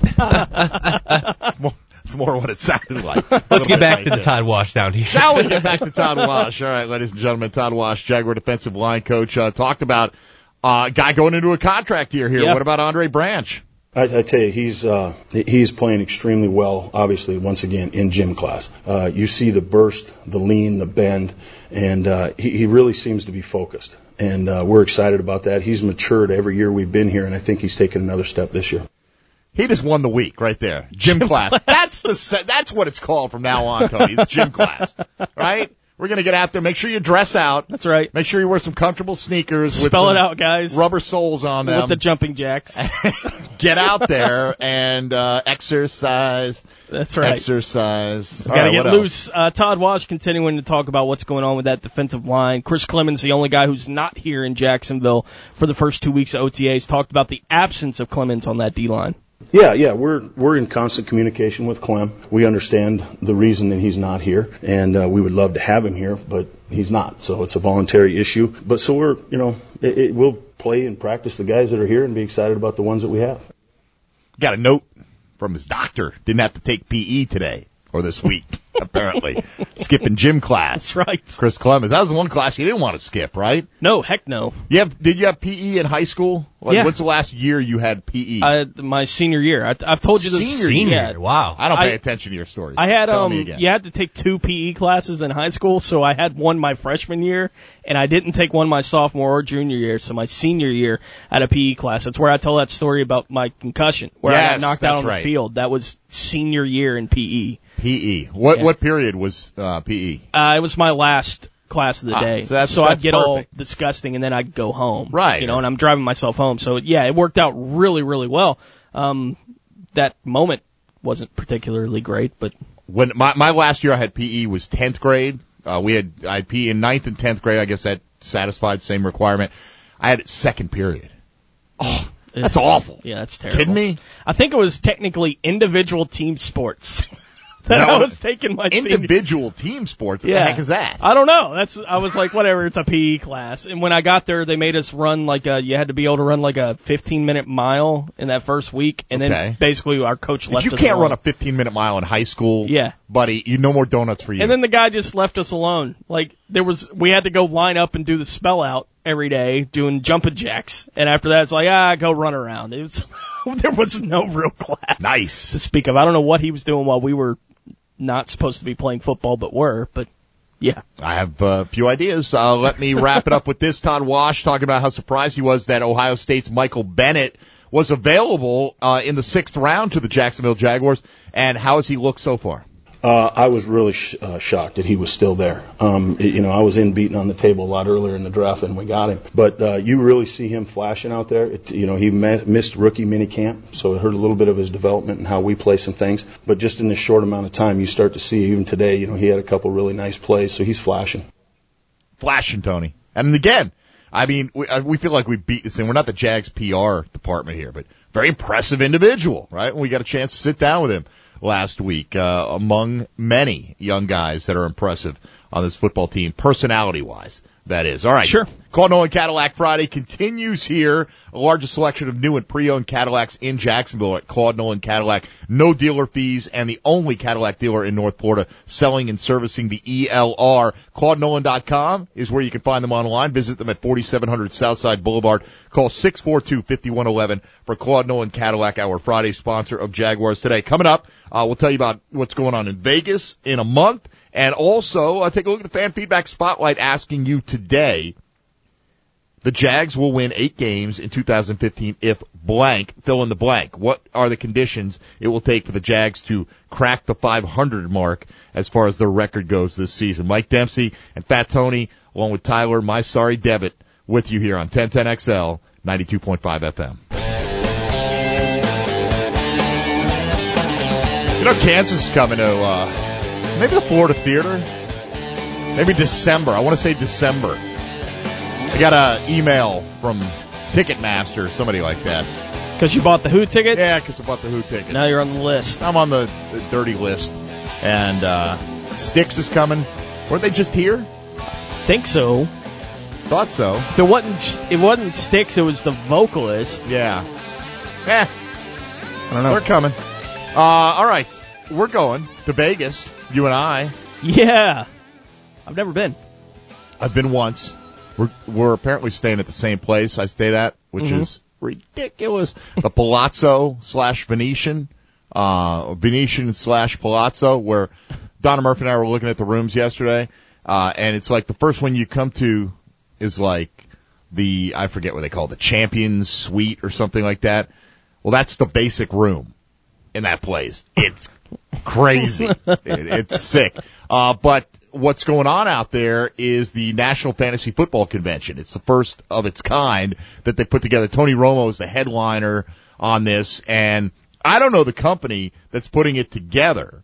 it's, more, it's more what it sounded like. Let's get back right to the there. Todd Wash down here. Shall we get back to Todd Wash? All right, ladies and gentlemen, Todd Wash, Jaguar defensive line coach, uh, talked about a uh, guy going into a contract year here. Yeah. What about Andre Branch? I, I tell you, he's uh, he's playing extremely well. Obviously, once again in gym class, uh, you see the burst, the lean, the bend, and uh, he, he really seems to be focused. And uh, we're excited about that. He's matured every year we've been here, and I think he's taken another step this year. He just won the week right there. Gym class. That's the se- that's what it's called from now on, Tony. It's gym class, right? We're gonna get out there. Make sure you dress out. That's right. Make sure you wear some comfortable sneakers with Spell some it out, guys. rubber soles on them. With the jumping jacks. Get out there and uh, exercise. That's right. Exercise. All Got to right, get what else? loose. Uh, Todd Wash continuing to talk about what's going on with that defensive line. Chris Clemens, the only guy who's not here in Jacksonville for the first two weeks of O T As, talked about the absence of Clemens on that D-line. Yeah, yeah, we're we're in constant communication with Clem. We understand the reason that he's not here, and uh, we would love to have him here, but he's not. So it's a voluntary issue. But so we're, you know, it, it, we'll play and practice the guys that are here and be excited about the ones that we have. Got a note from his doctor. Didn't have to take P E today or this week, apparently. Skipping gym class. That's right. Chris Clemens. That was the one class you didn't want to skip, right? No, heck no. You have, did you have P E in high school? Like, Yeah. What's the last year you had P E? Uh, my senior year. I, I've told you this. Senior Senior. Yeah. Wow. I don't pay I- attention to your stories. I had Tell um me again. you had to take two P E classes in high school, so I had one my freshman year and I didn't take one my sophomore or junior year, so my senior year I had a P E class. That's where I tell that story about my concussion, where I Yes, got knocked out that's on right. the field. That was senior year in P E. P E. What Yeah. what period was uh, P E? Uh, it was my last class of the Ah, day. so that's- I'd that's get all perfect. disgusting and then I'd go home. Right. You know, and I'm driving myself home. So yeah, it worked out really, really well. Um, that moment wasn't particularly great, but When my my last year I had P E was tenth grade. Uh, we had I had P E in ninth and tenth grade. I guess that satisfied same requirement. I had it second period. Oh, that's awful. yeah, that's terrible. Kidding me? I think it was technically individual team sports that No, I was taking my senior. Individual team sports. What Yeah. the heck is that? I don't know. That's I was like, whatever. It's a P E class. And when I got there, they made us run like a. You had to be able to run like a fifteen minute mile in that first week, and Okay. then basically our coach If left you us can't alone. run a fifteen minute mile in high school, Yeah. buddy, you no more donuts for you. And then the guy just left us alone. Like there was, we had to go line up and do the spell out every day, doing jumping jacks. And after that, it's like, ah, go run around. It was, there was no real class nice. to speak of. I don't know what he was doing while we were not supposed to be playing football, but were. But yeah, I have uh, a few ideas. Uh, let me wrap it up with this. Todd Wash talking about how surprised he was that Ohio State's Michael Bennett was available uh, in the sixth round to the Jacksonville Jaguars, and how has he looked so far? Uh, I was really sh- uh, shocked that he was still there. Um, it- you know, I was in beating on the table a lot earlier in the draft and we got him. But uh, you really see him flashing out there. It, you know, he ma- missed rookie mini camp, so it hurt a little bit of his development and how we play some things. But just in this short amount of time, you start to see, even today, you know, he had a couple really nice plays, so he's flashing. Flashing, Tony. And again, I mean, we, uh, we feel like we beat this thing. We're not the Jags P R department here, but very impressive individual, right? We got a chance to sit down with him last week, uh, among many young guys that are impressive on this football team, personality-wise, that is. All right. Sure. Call Nolan Cadillac Friday continues here. The largest selection of new and pre-owned Cadillacs in Jacksonville at Claude Nolan Cadillac. No dealer fees and the only Cadillac dealer in North Florida selling and servicing the E L R. Claude Nolan dot com is where you can find them online. Visit them at forty-seven hundred Southside Boulevard. Call six four two, five one one one for Claude Nolan Cadillac, our Friday sponsor of Jaguars Today. Coming up, uh, we'll tell you about what's going on in Vegas in a month. And also, uh, take a look at the fan feedback spotlight asking you today, the Jags will win eight games in two thousand fifteen if blank, fill in the blank. What are the conditions it will take for the Jags to crack the five hundred mark as far as their record goes this season? Mike Dempsey and Fat Tony, along with Tyler, my sorry Devitt, with you here on ten ten X L, ninety-two point five F M. You know, Kansas is coming to uh, maybe the Florida Theater. Maybe December. I want to say December. I got an email from Ticketmaster, somebody like that. Because you bought the Who tickets? Yeah, because I bought the Who tickets. Now you're on the list. I'm on the, the dirty list. And uh, Styx is coming. Weren't they just here? Think so. Thought so. If it wasn't, it wasn't Styx, it was the vocalist. Yeah. Eh. I don't know. They're coming. Uh, all right. We're going to Vegas, you and I. Yeah. I've never been. I've been once. We're, we're apparently staying at the same place I stayed at, which mm-hmm. is ridiculous. The Palazzo slash Venetian, uh, Venetian slash Palazzo, where Donna Murphy and I were looking at the rooms yesterday, uh, and it's like the first one you come to is like the, I forget what they call it, the Champions Suite or something like that. Well, that's the basic room in that place. It's crazy. it, it's sick. Uh, but what's going on out there is the National Fantasy Football Convention. It's the first of its kind that they put together. Tony Romo is the headliner on this, and I don't know the company that's putting it together.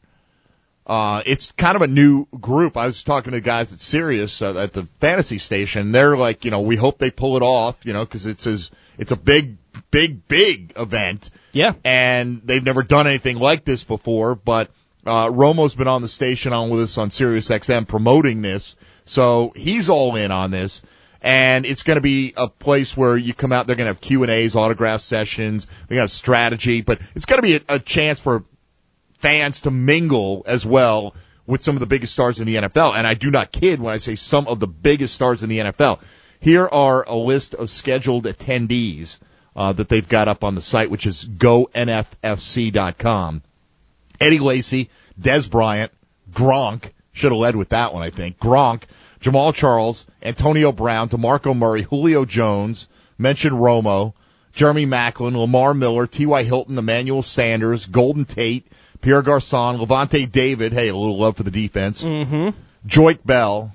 Uh, it's kind of a new group. I was talking to the guys at Sirius uh, at the fantasy station. They're like, you know, we hope they pull it off, you know, because it's as, it's a big, big, big event. Yeah. And they've never done anything like this before, but uh, Romo's been on the station on with us on Sirius X M promoting this, so he's all in on this. And it's going to be a place where you come out, they're going to have Q and A's, autograph sessions, they got a strategy, but it's going to be a, a chance for fans to mingle as well with some of the biggest stars in the N F L. And I do not kid when I say some of the biggest stars in the N F L. Here are a list of scheduled attendees uh, that they've got up on the site, which is go N F F C dot com. Eddie Lacy, Des Bryant, Gronk, should have led with that one, I think. Gronk, Jamal Charles, Antonio Brown, DeMarco Murray, Julio Jones, mentioned Romo, Jeremy Maclin, Lamar Miller, T Y. Hilton, Emmanuel Sanders, Golden Tate, Pierre Garçon, Levante David, hey, a little love for the defense, mm-hmm. Joique Bell.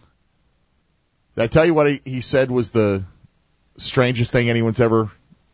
Did I tell you what he, he said was the strangest thing anyone's ever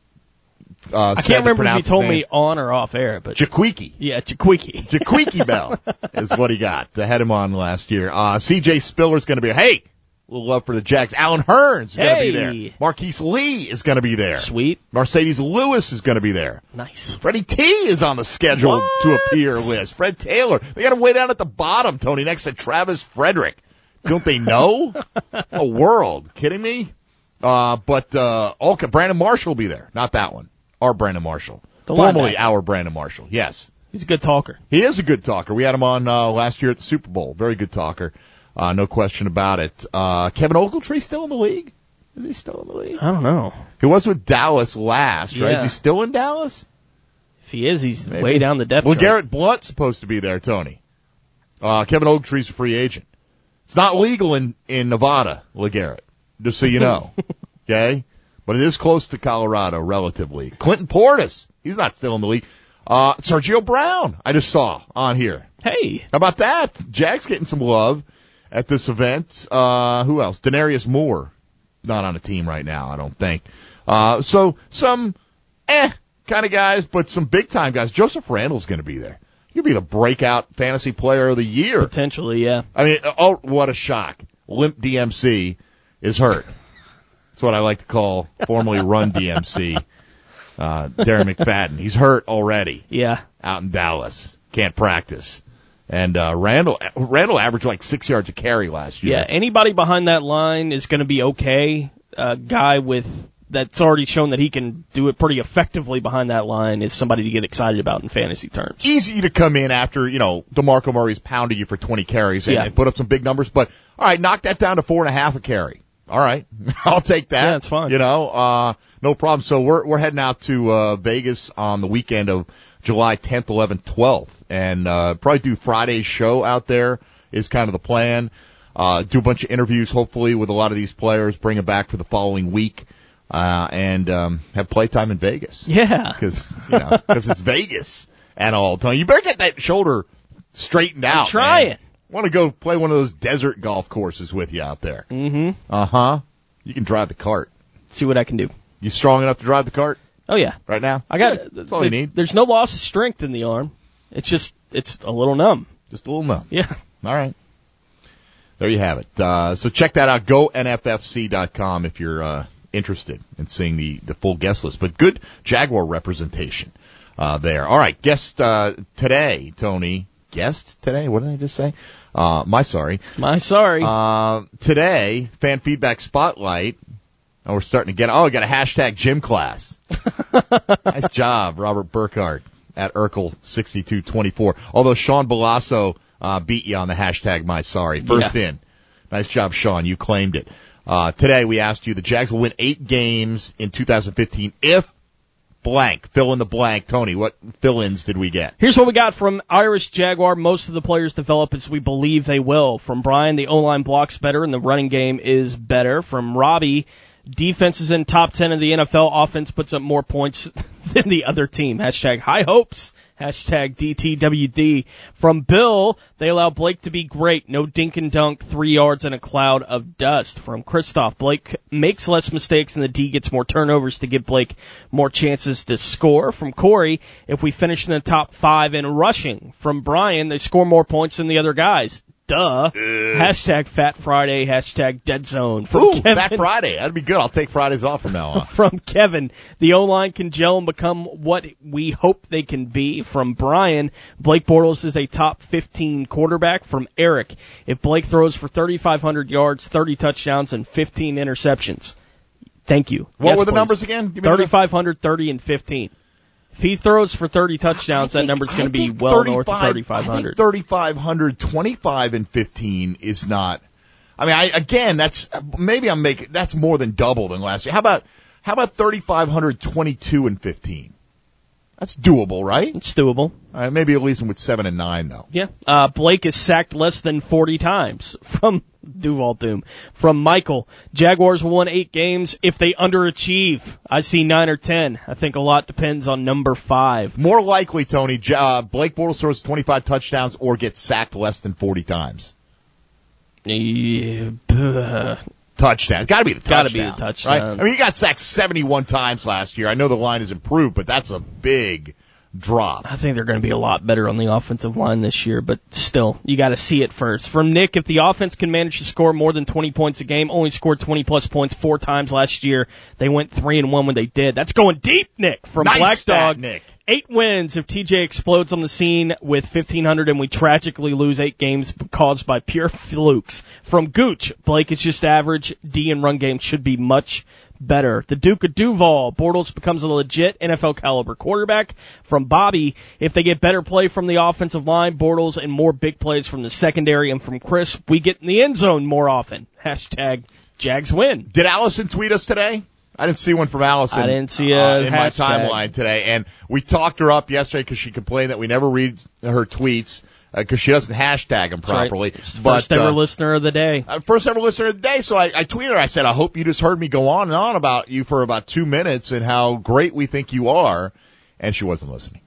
uh, I said can't to remember if he pronounce told his name? me on or off air, but Jaquicky. Yeah, Jaquicky. Jaquicky Bell is what he got. They had him on last year. Uh, C J Spiller's going to be here. Hey, a little love for the Jags. Alan Hearn's going to hey. be there. Marquise Lee is going to be there. Sweet. Mercedes Lewis is going to be there. Nice. Freddie T is on the scheduled What? to appear list. Fred Taylor. They got him way down at the bottom, Tony, next to Travis Frederick. Don't they know? A world. Kidding me? Uh, but, uh, okay, Brandon Marshall will be there. Not that one. Our Brandon Marshall. The Formerly linebacker. our Brandon Marshall. Yes. He's a good talker. He is a good talker. We had him on, uh, last year at the Super Bowl. Very good talker. Uh, no question about it. Uh, Kevin Ogletree still in the league? Is he still in the league? I don't know. He was with Dallas last, right? Yeah. Is he still in Dallas? If he is, he's Maybe. way down the depth Well, chart. Garrett Blunt's supposed to be there, Tony. Uh, Kevin Ogletree's a free agent. It's not legal in, in Nevada, LeGarrette, just so you know. Okay? But it is close to Colorado, relatively. Clinton Portis, he's not still in the league. Uh, Sergio Brown, I just saw on here. Hey. How about that? Jack's getting some love at this event. Uh, who else? Denarius Moore, not on a team right now, I don't think. Uh, so some eh kind of guys, but some big time guys. Joseph Randall's going to be there. He'll be the breakout fantasy player of the year. Potentially, yeah. I mean, oh, what a shock. Limp D M C is hurt. That's what I like to call formerly Run D M C. Uh, Darren McFadden. He's hurt already. Yeah. Out in Dallas. Can't practice. And uh, Randall Randall averaged like six yards a carry last year. Yeah, anybody behind that line is going to be okay. A guy with that's already shown that he can do it pretty effectively behind that line is somebody to get excited about in fantasy terms. Easy to come in after, you know, DeMarco Murray's pounded you for twenty carries and, Yeah. and put up some big numbers. But, all right, knock that down to four and a half a carry. All right. I'll take that. Yeah, it's fine. You know, uh, no problem. So we're, we're heading out to, uh, Vegas on the weekend of July tenth, eleventh, twelfth. And, uh, probably do Friday's show out there is kind of the plan. Uh, do a bunch of interviews, hopefully, with a lot of these players, bring them back for the following week, uh, and, um, have playtime in Vegas. Yeah. Cause, you know, cause it's Vegas and all. Tony, you better get that shoulder straightened out. I'm trying. Man. Want to go play one of those desert golf courses with you out there. Mm-hmm. Uh-huh. You can drive the cart. See what I can do. You strong enough to drive the cart Oh, yeah. right now? I got it. That's all you need. There's no loss of strength in the arm. It's just, it's a little numb. Just a little numb. Yeah. All right. There you have it. Uh, so check that out. go N F F C dot com if you're uh, interested in seeing the, the full guest list. But good Jaguar representation uh, there. All right. Guest uh, today, Tony. Guest today? What did I just say? Uh, my sorry. My sorry. Uh, today, fan feedback spotlight. Oh, we're starting to get, oh, I got a hashtag gym class. Nice job, Robert Burkhardt at Urkel sixty-two twenty-four. Although Sean Balasso uh, beat you on the hashtag my sorry. First Yeah. in. Nice job, Sean. You claimed it. Uh, today we asked you the Jags will win eight games in two thousand fifteen if blank. Fill in the blank. Tony, what fill-ins did we get? Here's what we got from Irish Jaguar. Most of the players develop as we believe they will. From Brian, the O-line blocks better and the running game is better. From Robbie, defense is in top ten of the N F L. Offense puts up more points than the other team. Hashtag high hopes. Hashtag D T W D. From Bill, they allow Blake to be great. No dink and dunk, three yards in a cloud of dust. From Christoph, Blake makes less mistakes and the D gets more turnovers to give Blake more chances to score. From Corey, if we finish in the top five in rushing. From Brian, they score more points than the other guys. Duh. Uh. Hashtag Fat Friday. Hashtag Dead Zone. From Ooh, Kevin, Fat Friday. That'd be good. I'll take Fridays off from now on. From Kevin, the O-line can gel and become what we hope they can be. From Brian, Blake Bortles is a top fifteen quarterback. From Eric, if Blake throws for thirty-five hundred yards, thirty touchdowns, and fifteen interceptions. Thank you. What Yes, were the please. numbers again? Give me the- thirty-five hundred, thirty, and fifteen. If he throws for thirty touchdowns, that number's going to be well north of thirty-five hundred. I think thirty-five hundred, twenty-five and fifteen is not. I mean, I again, that's maybe I'm making that's more than double than last year. How about how about thirty-five hundred, twenty-two and fifteen? That's doable, right? It's doable. All right, maybe at least with seven and nine though. Yeah. Uh, Blake is sacked less than forty times. From Duval Doom. From Michael, Jaguars will win eight games if they underachieve. I see nine or ten. I think a lot depends on number five. More likely, Tony, uh, Blake Bortles throws twenty-five touchdowns or gets sacked less than forty times. Yeah, uh, Touchdown. Got to be the touchdown. Got to be the touchdown. Right? I mean, he got sacked seventy-one times last year. I know the line has improved, but that's a big drop. I think they're going to be a lot better on the offensive line this year, but still, you got to see it first. From Nick, if the offense can manage to score more than twenty points a game, only scored twenty plus points four times last year. They went three and one when they did. That's going deep, Nick. From Nice Black stat, Dog, Nick. Eight wins if T J explodes on the scene with fifteen hundred and we tragically lose eight games caused by pure flukes. From Gooch, Blake is just average. D and run game should be much better. The Duke of Duval, Bortles becomes a legit N F L caliber quarterback. From Bobby, if they get better play from the offensive line, Bortles, and more big plays from the secondary. And from Chris, we get in the end zone more often. Hashtag Jags win. Did Allison tweet us today? I didn't see one from Allison. I didn't see a uh, in my hashtag. timeline today, and we talked her up yesterday because she complained that we never read her tweets because uh, she doesn't hashtag them properly. Right. But, First ever uh, listener of the day. uh, first ever listener of the day. So I, I tweeted her. I said, "I hope you just heard me go on and on about you for about two minutes and how great we think you are," and she wasn't listening.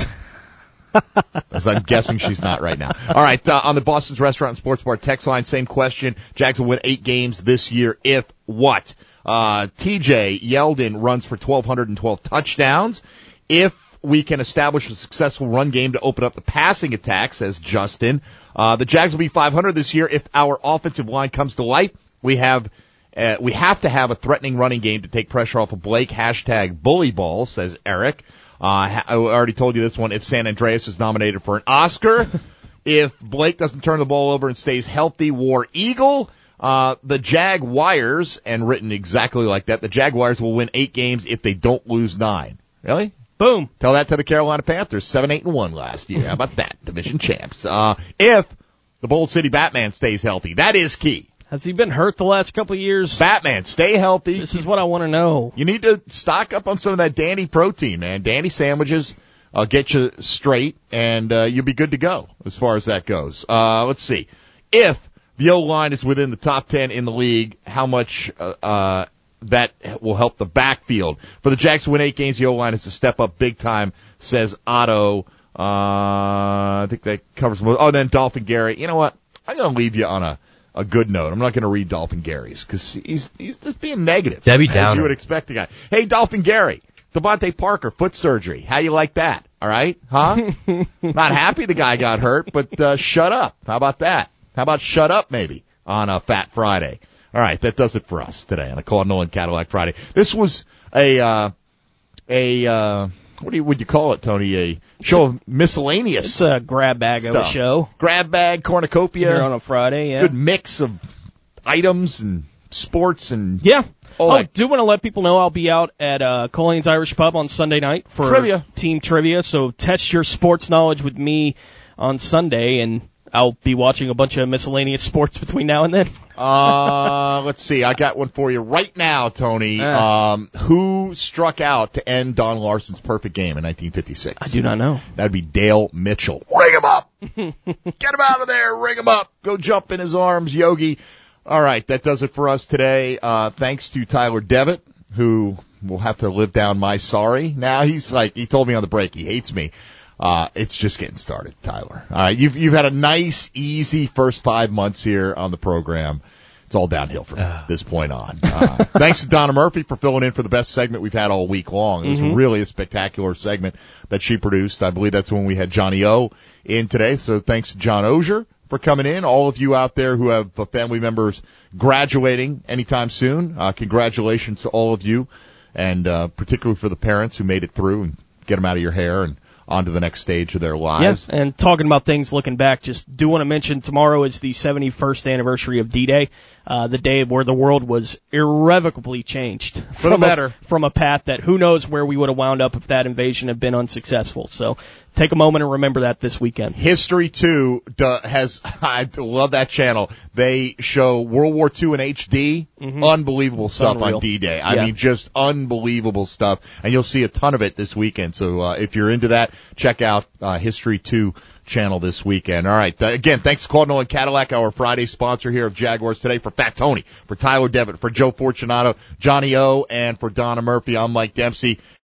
As I'm guessing she's not right now. All right, uh, on the Boston's Restaurant and Sports Bar text line, same question. Jags will win eight games this year if what? Uh, T J Yeldon runs for twelve twelve touchdowns. If we can establish a successful run game to open up the passing attack, says Justin. Uh, the Jags will be five hundred this year if our offensive line comes to life. We have uh, we have to have a threatening running game to take pressure off of Blake. Hashtag bully ball, says Eric. Uh, I already told you this one. If San Andreas is nominated for an Oscar, if Blake doesn't turn the ball over and stays healthy, War Eagle. Uh, the Jaguars, and written exactly like that, the Jaguars will win eight games if they don't lose nine. Really? Boom. Tell that to the Carolina Panthers, seven, eight, and one last year. How about that? Division champs. Uh, if the Bold City Batman stays healthy, that is key. Has he been hurt the last couple of years? Batman, stay healthy. This is what I want to know. You need to stock up on some of that Danny protein, man. Danny sandwiches uh, get you straight, and uh, you'll be good to go as far as that goes. Uh, let's see. If the O-line is within the top ten in the league, how much uh, uh, that will help the backfield. For the Jags to win eight games, the O-line is to step up big time, says Otto. Uh, I think that covers most. Oh, then Dolphin Gary. You know what? I'm going to leave you on a, a good note. I'm not going to read Dolphin Gary's because he's, he's just being negative. Debbie As Downer. you would expect a guy. Hey, Dolphin Gary. Devontae Parker, foot surgery. How you like that? All right, huh? Not happy the guy got hurt, but uh, shut up. How about that? How about shut up maybe on a Fat Friday? All right, that does it for us today on a Cardinal and Cadillac Friday. This was a uh, a uh, what do you would you call it, Tony? A show of miscellaneous. It's a grab bag stuff. of a show. Grab bag, cornucopia. Here on a Friday, yeah. Good mix of items and sports and yeah. all Oh, that. do want to let people know I'll be out at uh, Colleen's Irish Pub on Sunday night for Trivia. team trivia. So test your sports knowledge with me on Sunday, and I'll be watching a bunch of miscellaneous sports between now and then. Uh, let's see. I got one for you right now, Tony. Ah. Um, who struck out to end Don Larson's perfect game in nineteen fifty-six? I do not know. That'd be Dale Mitchell. Ring him up! Get him out of there! Ring him up! Go jump in his arms, Yogi. All right, that does it for us today. Uh, thanks to Tyler Devitt, who will have to live down my sorry. Now he's like, he told me on the break he hates me. Uh, it's just getting started, Tyler. All right, you've you've had a nice, easy first five months here on the program. It's all downhill from uh. this point on. Uh, thanks to Donna Murphy for filling in for the best segment we've had all week long. It was mm-hmm. really a spectacular segment that she produced. I believe that's when we had Johnny O in today. So thanks to John Ozier for coming in. All of you out there who have uh, family members graduating anytime soon, uh, congratulations to all of you, and uh, particularly for the parents who made it through and get them out of your hair and on to the next stage of their lives. Yeah, and talking about things looking back, just do want to mention tomorrow is the seventy-first anniversary of D-Day, uh, the day where the world was irrevocably changed. For the better. A, from a path that who knows where we would have wound up if that invasion had been unsuccessful. So take a moment and remember that this weekend. History two has, I love that channel. They show World War Two in H D. Mm-hmm. Unbelievable It's stuff unreal. on D-Day. I yeah. mean, just unbelievable stuff. And you'll see a ton of it this weekend. So uh, if you're into that, check out uh, History two channel this weekend. All right. Uh, again, thanks to Cardinal and Cadillac, our Friday sponsor here of Jaguars Today. For Fat Tony, for Tyler Devitt, for Joe Fortunato, Johnny O, and for Donna Murphy, I'm Mike Dempsey.